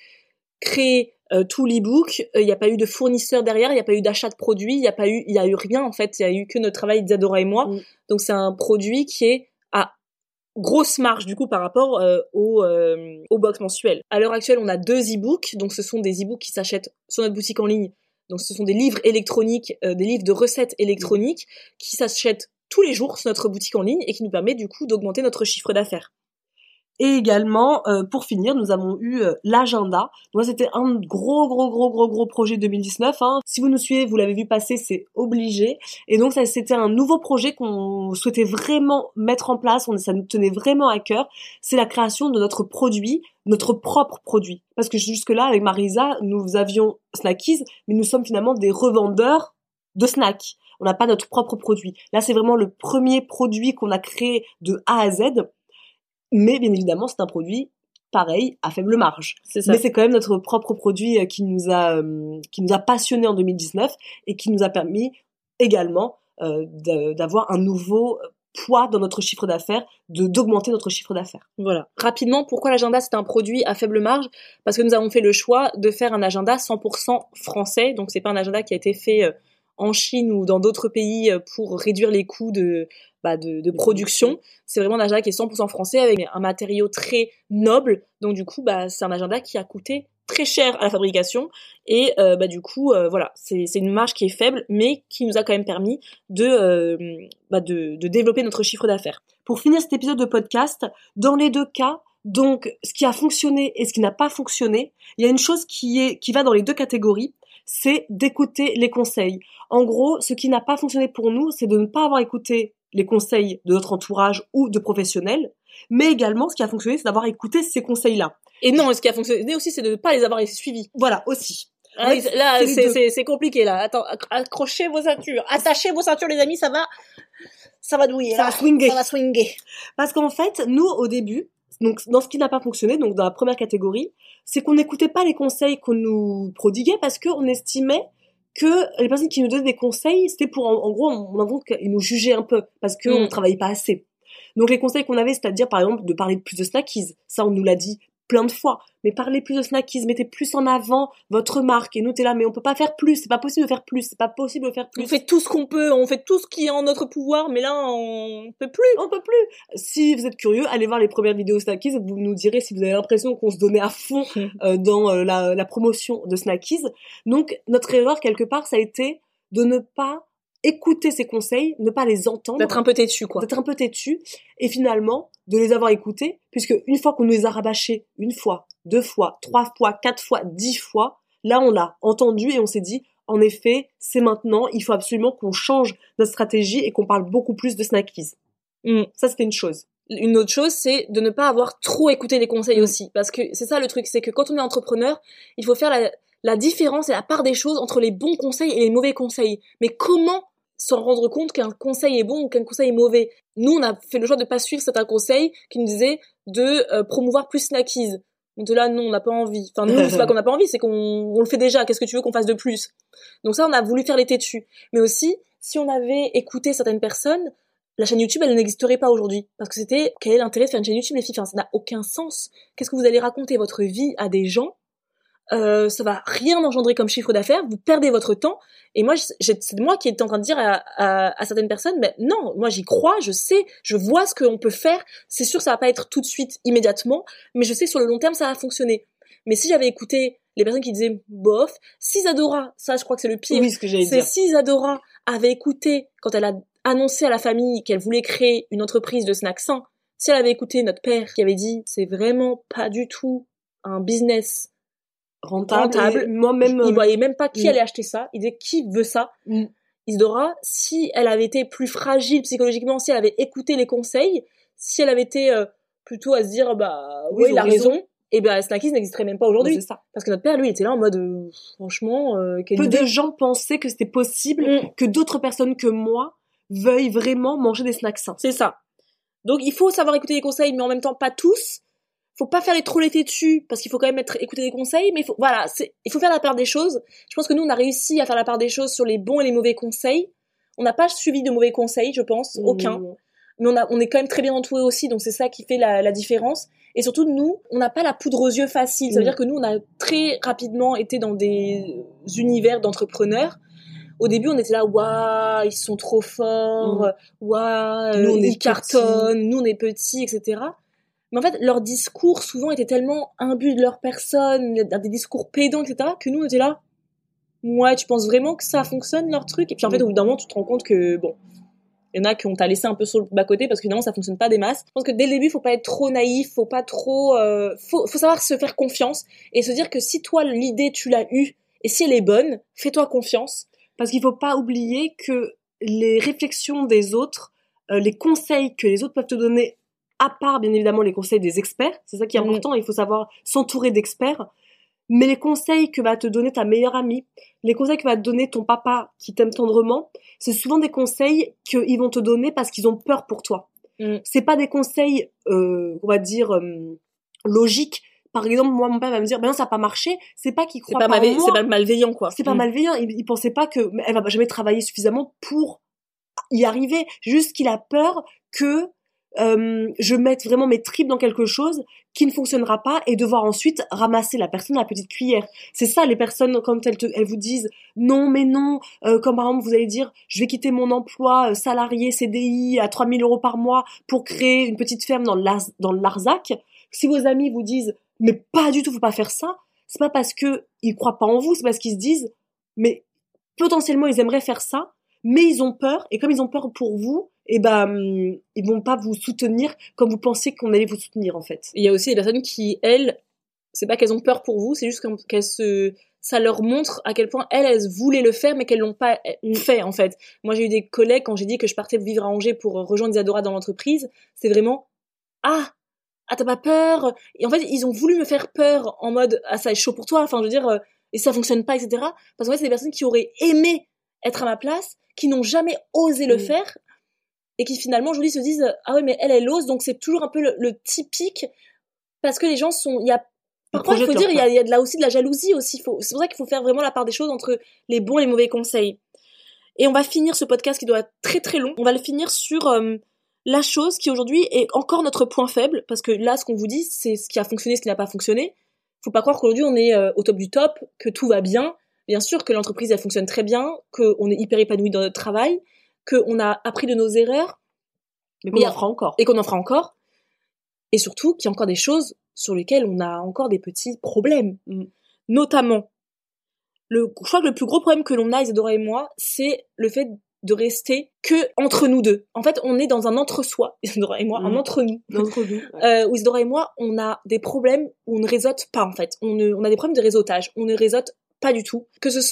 créé euh, tout l'e-book. Il euh, n'y a pas eu de fournisseur derrière, il n'y a pas eu d'achat de produits, il n'y a pas eu, il y a eu rien en fait. Il y a eu que notre travail d'Isadora et moi. Mm. Donc c'est un produit qui est à grosse marge du coup par rapport euh, au euh, au box mensuel. À l'heure actuelle, on a deux e-books, donc ce sont des e-books qui s'achètent sur notre boutique en ligne. Donc ce sont des livres électroniques, euh, des livres de recettes électroniques qui s'achètent tous les jours sur notre boutique en ligne et qui nous permet du coup d'augmenter notre chiffre d'affaires. Et également, euh, pour finir, nous avons eu euh, l'agenda. Moi, c'était un gros, gros, gros, gros, gros projet deux mille dix-neuf. Hein. Si vous nous suivez, vous l'avez vu passer, c'est obligé. Et donc, ça, c'était un nouveau projet qu'on souhaitait vraiment mettre en place. On, ça nous tenait vraiment à cœur. C'est la création de notre produit, notre propre produit. Parce que jusque-là, avec Marisa, nous avions Snackies, mais nous sommes finalement des revendeurs de snacks. On n'a pas notre propre produit. Là, c'est vraiment le premier produit qu'on a créé de A à Z. Mais bien évidemment, c'est un produit pareil à faible marge. C'est ça. Mais c'est quand même notre propre produit qui nous a euh, qui nous a passionnés en deux mille dix-neuf et qui nous a permis également euh, de, d'avoir un nouveau poids dans notre chiffre d'affaires, de d'augmenter notre chiffre d'affaires. Voilà. Rapidement, pourquoi l'agenda c'est un produit à faible marge ? Parce que nous avons fait le choix de faire un agenda cent pour cent français. Donc c'est pas un agenda qui a été fait euh, en Chine ou dans d'autres pays euh, pour réduire les coûts de Bah de, de production. C'est vraiment un agenda qui est cent pour cent français avec un matériau très noble. Donc du coup, bah c'est un agenda qui a coûté très cher à la fabrication et euh, bah du coup, euh, voilà, c'est c'est une marge qui est faible, mais qui nous a quand même permis de euh, bah de de développer notre chiffre d'affaires. Pour finir cet épisode de podcast, dans les deux cas, donc ce qui a fonctionné et ce qui n'a pas fonctionné, il y a une chose qui est qui va dans les deux catégories. C'est d'écouter les conseils. En gros, ce qui n'a pas fonctionné pour nous, c'est de ne pas avoir écouté les conseils de notre entourage ou de professionnels, mais également, ce qui a fonctionné, c'est d'avoir écouté ces conseils-là. Et non, ce qui a fonctionné aussi, c'est de ne pas les avoir suivis. Voilà, aussi. Ah, oui, là, c'est, c'est, c'est, c'est compliqué, là. Attends, accrochez vos ceintures. Attachez vos ceintures, les amis, ça va, ça va douiller. Ça là. va swinger. Ça va swinger. Parce qu'en fait, nous, au début, donc, dans ce qui n'a pas fonctionné, donc dans la première catégorie, c'est qu'on n'écoutait pas les conseils qu'on nous prodiguait parce qu'on estimait que les personnes qui nous donnaient des conseils, c'était pour, en, en gros, on avoue qu'ils nous jugeaient un peu parce qu'on mmh. ne travaillait pas assez. Donc les conseils qu'on avait, c'est-à-dire par exemple de parler plus de Snackies, ça on nous l'a dit plein de fois, mais parlez plus de Snackies, mettez plus en avant votre marque, et nous t'es là, mais on peut pas faire plus, c'est pas possible de faire plus, c'est pas possible de faire plus. On fait tout ce qu'on peut, on fait tout ce qui est en notre pouvoir, mais là on peut plus, on peut plus. Si vous êtes curieux, allez voir les premières vidéos Snackies, vous nous direz si vous avez l'impression qu'on se donnait à fond euh, dans euh, la, la promotion de Snackies. Donc notre erreur quelque part, ça a été de ne pas écouter ces conseils, ne pas les entendre. D'être un peu têtu, quoi. D'être un peu têtu, et finalement, de les avoir écoutés, puisque une fois qu'on nous les a rabâchés, une fois, deux fois, trois fois, quatre fois, dix fois, là, on l'a entendu et on s'est dit, en effet, c'est maintenant, il faut absolument qu'on change notre stratégie et qu'on parle beaucoup plus de Snackies. Mm. Ça, c'était une chose. Une autre chose, c'est de ne pas avoir trop écouté les conseils mmh. aussi. Parce que c'est ça le truc, c'est que quand on est entrepreneur, il faut faire la, la différence et la part des choses entre les bons conseils et les mauvais conseils. Mais comment s'en rendre compte qu'un conseil est bon ou qu'un conseil est mauvais? Nous, on a fait le choix de pas suivre certains conseils qui nous disaient de euh, promouvoir plus Snackies. Donc de là, non, on n'a pas envie. Enfin, nous, c'est pas qu'on n'a pas envie, c'est qu'on on le fait déjà. Qu'est-ce que tu veux qu'on fasse de plus? Donc ça, on a voulu faire les têtus. Mais aussi, si on avait écouté certaines personnes, la chaîne YouTube, elle n'existerait pas aujourd'hui. Parce que c'était, quel est l'intérêt de faire une chaîne YouTube, les filles? Enfin, ça n'a aucun sens. Qu'est-ce que vous allez raconter votre vie à des gens? Euh, ça va rien engendrer comme chiffre d'affaires. Vous perdez votre temps. Et moi, j'ai, c'est moi qui étais en train de dire à, à, à certaines personnes, mais non, moi j'y crois, je sais, je vois ce qu'on peut faire. C'est sûr, ça va pas être tout de suite, immédiatement, mais je sais que sur le long terme, ça va fonctionner. Mais si j'avais écouté les personnes qui disaient, bof, si Isadora, ça je crois que c'est le pire. Oui, ce que j'allais c'est dire. Si Isadora avait écouté quand elle a annoncé à la famille qu'elle voulait créer une entreprise de snacks sains, si elle avait écouté notre père qui avait dit c'est vraiment pas du tout un business rentable, rentable moi-même, il voyait même pas qui mmh. allait acheter ça, il disait qui veut ça. Mmh. Isadora, si elle avait été plus fragile psychologiquement, si elle avait écouté les conseils, si elle avait été euh, plutôt à se dire bah oui, il a raison, raison et ben Snackies n'existerait même pas aujourd'hui. C'est ça. Parce que notre père, lui, était là en mode euh, franchement euh, peu idée. De gens pensaient que c'était possible mmh. que d'autres personnes que moi veuillent vraiment manger des snacks sains. C'est ça. Donc il faut savoir écouter les conseils, mais en même temps pas tous. Faut pas faire les trop les têtus, parce qu'il faut quand même être écouter les conseils, mais il faut, voilà, c'est, il faut faire la part des choses. Je pense que nous, on a réussi à faire la part des choses sur les bons et les mauvais conseils. On n'a pas suivi de mauvais conseils, je pense, mmh. aucun. Mais on a, on est quand même très bien entourés aussi, donc c'est ça qui fait la, la différence. Et surtout, nous, on n'a pas la poudre aux yeux facile. Ça veut mmh. dire que nous, on a très rapidement été dans des univers d'entrepreneurs. Au début, on était là, waouh, ils sont trop forts, waouh, mmh. ils cartonnent, nous on est petits, et cetera. Mais en fait, leur discours, souvent, était tellement imbus de leur personne, des discours pédants, et cetera, que nous, on était là, ouais, tu penses vraiment que ça fonctionne, leur truc? Et puis en fait, au bout d'un moment, tu te rends compte que, bon, il y en a qui ont t'a laissé un peu sur le bas-côté parce que finalement, ça fonctionne pas des masses. Je pense que dès le début, faut pas être trop naïf, faut pas trop... Euh, faut, faut savoir se faire confiance et se dire que si toi, l'idée, tu l'as eue, et si elle est bonne, fais-toi confiance. Parce qu'il faut pas oublier que les réflexions des autres, euh, les conseils que les autres peuvent te donner, à part bien évidemment les conseils des experts, c'est ça qui est mmh. important, il faut savoir s'entourer d'experts, mais les conseils que va te donner ta meilleure amie, les conseils que va te donner ton papa qui t'aime tendrement, c'est souvent des conseils qu'ils vont te donner parce qu'ils ont peur pour toi. Mmh. C'est pas des conseils, euh, on va dire, euh, logiques. Par exemple, moi, mon père va me dire, ben non, ça n'a pas marché. C'est pas qu'il croit pas, pas malve- en moi. C'est pas malveillant, quoi. C'est pas mmh. malveillant. Il, il pensait pas que elle va jamais travailler suffisamment pour y arriver. Juste qu'il a peur que euh, je mette vraiment mes tripes dans quelque chose qui ne fonctionnera pas et devoir ensuite ramasser la personne à la petite cuillère. C'est ça, les personnes, quand elles, te, elles vous disent non, mais non, euh, comme par exemple, vous allez dire, je vais quitter mon emploi euh, salarié C D I à trois mille euros par mois pour créer une petite ferme dans le, Lar- dans le Larzac. Si vos amis vous disent, mais pas du tout, faut pas faire ça, c'est pas parce que ils croient pas en vous, c'est parce qu'ils se disent, mais potentiellement, ils aimeraient faire ça, mais ils ont peur, et comme ils ont peur pour vous, et ben, hum, ils vont pas vous soutenir comme vous pensez qu'on allait vous soutenir, en fait. Il y a aussi des personnes qui, elles, c'est pas qu'elles ont peur pour vous, c'est juste qu'elles se, ça leur montre à quel point elles, elles voulaient le faire, mais qu'elles l'ont pas fait, en fait. Moi, j'ai eu des collègues, quand j'ai dit que je partais vivre à Angers pour rejoindre Isadora dans l'entreprise, c'est vraiment, ah, ah, t'as pas peur? Et en fait, ils ont voulu me faire peur en mode, ah, ça est chaud pour toi, enfin, je veux dire, euh, et ça fonctionne pas, et cetera. Parce qu'en fait, c'est des personnes qui auraient aimé être à ma place, qui n'ont jamais osé le mmh. faire, et qui finalement aujourd'hui se disent ah ouais mais elle elle ose, donc c'est toujours un peu le, le typique, parce que les gens sont, il y a parfois il faut dire il y a, il y a de là aussi de la jalousie aussi, faut, c'est pour ça qu'il faut faire vraiment la part des choses entre les bons et les mauvais conseils. Et on va finir ce podcast qui doit être très très long, on va le finir sur euh, la chose qui aujourd'hui est encore notre point faible, parce que là ce qu'on vous dit c'est ce qui a fonctionné, ce qui n'a pas fonctionné. Faut pas croire qu'aujourd'hui on est euh, au top du top, que tout va bien. Bien sûr que l'entreprise elle fonctionne très bien, qu'on est hyper épanoui dans notre travail, qu'on a appris de nos erreurs, mais qu'on mais en fera encore. Et qu'on en fera encore. Et surtout qu'il y a encore des choses sur lesquelles on a encore des petits problèmes. Mm. Notamment, le, je crois que le plus gros problème que l'on a, Isadora et moi, c'est le fait de rester que entre nous deux. En fait, on est dans un entre-soi, Isadora et moi, mm. un entre-nous. Entre-nous. Ouais. Euh, où Isadora et moi, on a des problèmes où on ne réseaute pas, en fait. On, ne, on a des problèmes de réseautage. On ne réseaute pas du tout. Que ce soit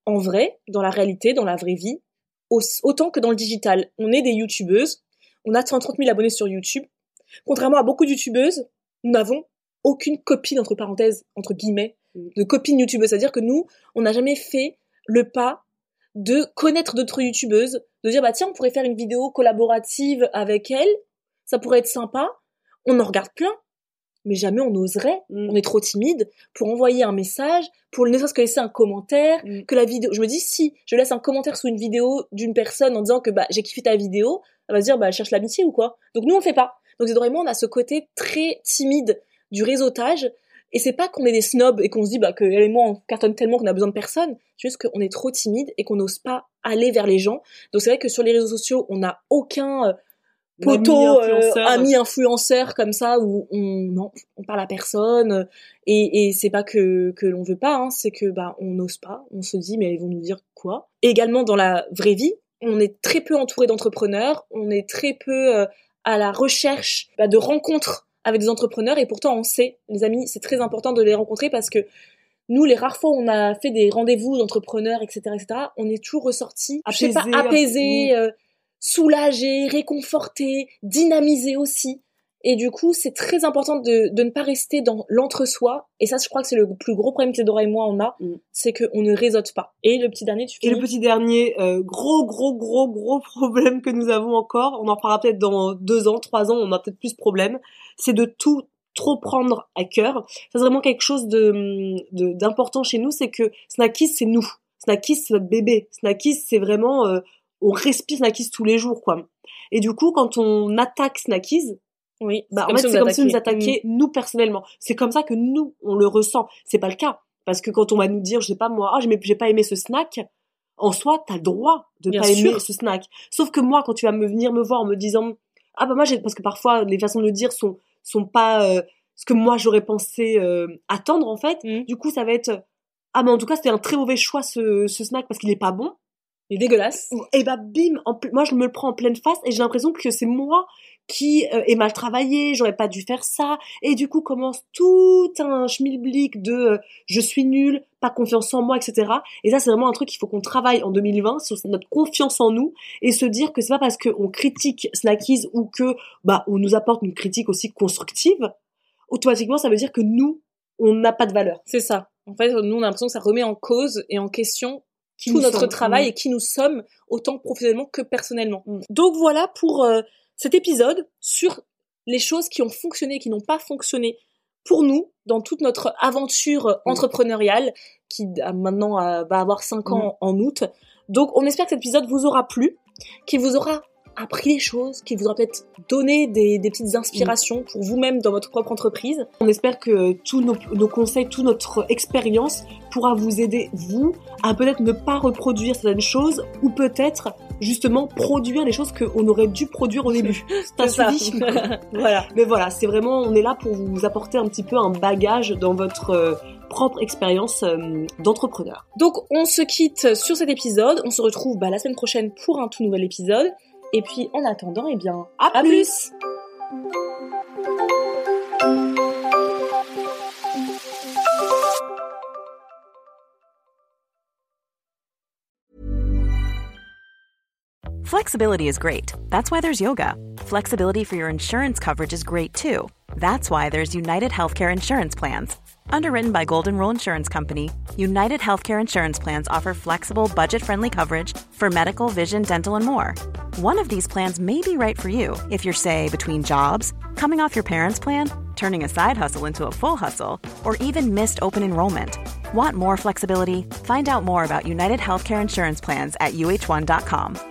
en vrai, dans la réalité, dans la vraie vie, autant que dans le digital. On est des youtubeuses, on a cent trente mille abonnés sur YouTube. Contrairement à beaucoup de youtubeuses, nous n'avons aucune copine, entre parenthèses, entre guillemets, de copine youtubeuse. C'est-à-dire que nous, on n'a jamais fait le pas de connaître d'autres youtubeuses, de dire, bah tiens, on pourrait faire une vidéo collaborative avec elle, ça pourrait être sympa. On en regarde plein, mais jamais on oserait. Mm. On est trop timide pour envoyer un message, pour ne serait-ce que laisser un commentaire, mm. que la vidéo... Je me dis, si je laisse un commentaire sous une vidéo d'une personne en disant que bah j'ai kiffé ta vidéo, elle va se dire, bah elle cherche l'amitié ou quoi. Donc nous, on le fait pas. Donc c'est vraiment, on a ce côté très timide du réseautage, et c'est pas qu'on est des snobs et qu'on se dit bah que elle et moi on cartonne tellement qu'on a besoin de personne, c'est juste qu'on est trop timide et qu'on n'ose pas aller vers les gens. Donc c'est vrai que sur les réseaux sociaux, on n'a aucun... Euh, poteau, euh, ami influenceur comme ça où on non, on parle à personne et et c'est pas que que l'on veut pas, hein, c'est que bah on n'ose pas, on se dit mais ils vont nous dire quoi. Et également dans la vraie vie, on est très peu entouré d'entrepreneurs, on est très peu euh, à la recherche bah, de rencontres avec des entrepreneurs, et pourtant on sait, les amis, c'est très important de les rencontrer parce que nous, les rares fois où on a fait des rendez-vous d'entrepreneurs, et cetera, et cetera, on est toujours ressortis, je sais pas, apaisés, euh, soulagé, réconforté, dynamisé aussi. Et du coup, c'est très important de, de ne pas rester dans l'entre-soi. Et ça, je crois que c'est le plus gros problème qu'Edora et moi on a, mm. c'est qu'on ne réseaute pas. Et le petit dernier, tu finis ? Et le petit dernier, euh, gros, gros, gros, gros problème que nous avons encore, on en parlera peut-être dans deux ans, trois ans, on a peut-être plus de problème, c'est de tout trop prendre à cœur. C'est vraiment quelque chose de, de d'important chez nous, c'est que Snackies, c'est nous. Snackies, c'est notre bébé. Snackies, c'est vraiment... Euh, on respire Snackies tous les jours, quoi. Et du coup, quand on attaque Snackies, oui, bah en fait, c'est comme si on nous attaquait mmh. nous personnellement. C'est comme ça que nous, on le ressent. C'est pas le cas. Parce que quand on va nous dire, je sais pas moi, ah, j'ai, j'ai pas aimé ce snack, en soi, t'as le droit de Bien pas sûr. aimer ce snack. Sauf que moi, quand tu vas me venir me voir en me disant, ah bah moi, j'ai, parce que parfois, les façons de le dire sont, sont pas, euh, ce que moi, j'aurais pensé, euh, attendre, en fait. Mmh. Du coup, ça va être, ah, mais en tout cas, c'était un très mauvais choix, ce, ce snack, parce qu'il est pas bon. Il est dégueulasse. Et bah bim, en pl- moi je me le prends en pleine face et j'ai l'impression que c'est moi qui euh, ai mal travaillé, j'aurais pas dû faire ça. Et du coup commence tout un schmilblick de euh, je suis nulle, pas confiance en moi, et cetera. Et ça c'est vraiment un truc qu'il faut qu'on travaille en deux mille vingt sur notre confiance en nous et se dire que c'est pas parce qu'on critique Snackies ou que bah on nous apporte une critique aussi constructive, automatiquement ça veut dire que nous on n'a pas de valeur. C'est ça. En fait nous on a l'impression que ça remet en cause et en question tout notre sommes. travail mmh. et qui nous sommes, autant professionnellement que personnellement. Mmh. Donc voilà pour euh, cet épisode sur les choses qui ont fonctionné et qui n'ont pas fonctionné pour nous dans toute notre aventure mmh. entrepreneuriale qui a maintenant euh, va avoir cinq ans mmh. en août. Donc on espère que cet épisode vous aura plu, qu'il vous aura appris des choses, qui vous aura peut-être donné des, des petites inspirations mmh. pour vous-même dans votre propre entreprise. On espère que tous nos, nos conseils, toute notre expérience pourra vous aider, vous, à peut-être ne pas reproduire certaines choses ou peut-être, justement, produire les choses qu'on aurait dû produire au début. T'as suivi ? Voilà. Mais voilà, c'est vraiment, on est là pour vous apporter un petit peu un bagage dans votre euh, propre expérience euh, d'entrepreneur. Donc, on se quitte sur cet épisode. On se retrouve bah, la semaine prochaine pour un tout nouvel épisode. Et puis, en attendant, eh bien, à, à plus, plus. Flexibility is great. That's why there's yoga. Flexibility for your insurance coverage is great too. That's why there's United Healthcare Insurance Plans. Underwritten by Golden Rule Insurance Company, United Healthcare Insurance Plans offer flexible, budget-friendly coverage for medical, vision, dental, and more. One of these plans may be right for you if you're, say, between jobs, coming off your parents' plan, turning a side hustle into a full hustle, or even missed open enrollment. Want more flexibility? Find out more about United Healthcare Insurance Plans at U H one dot com.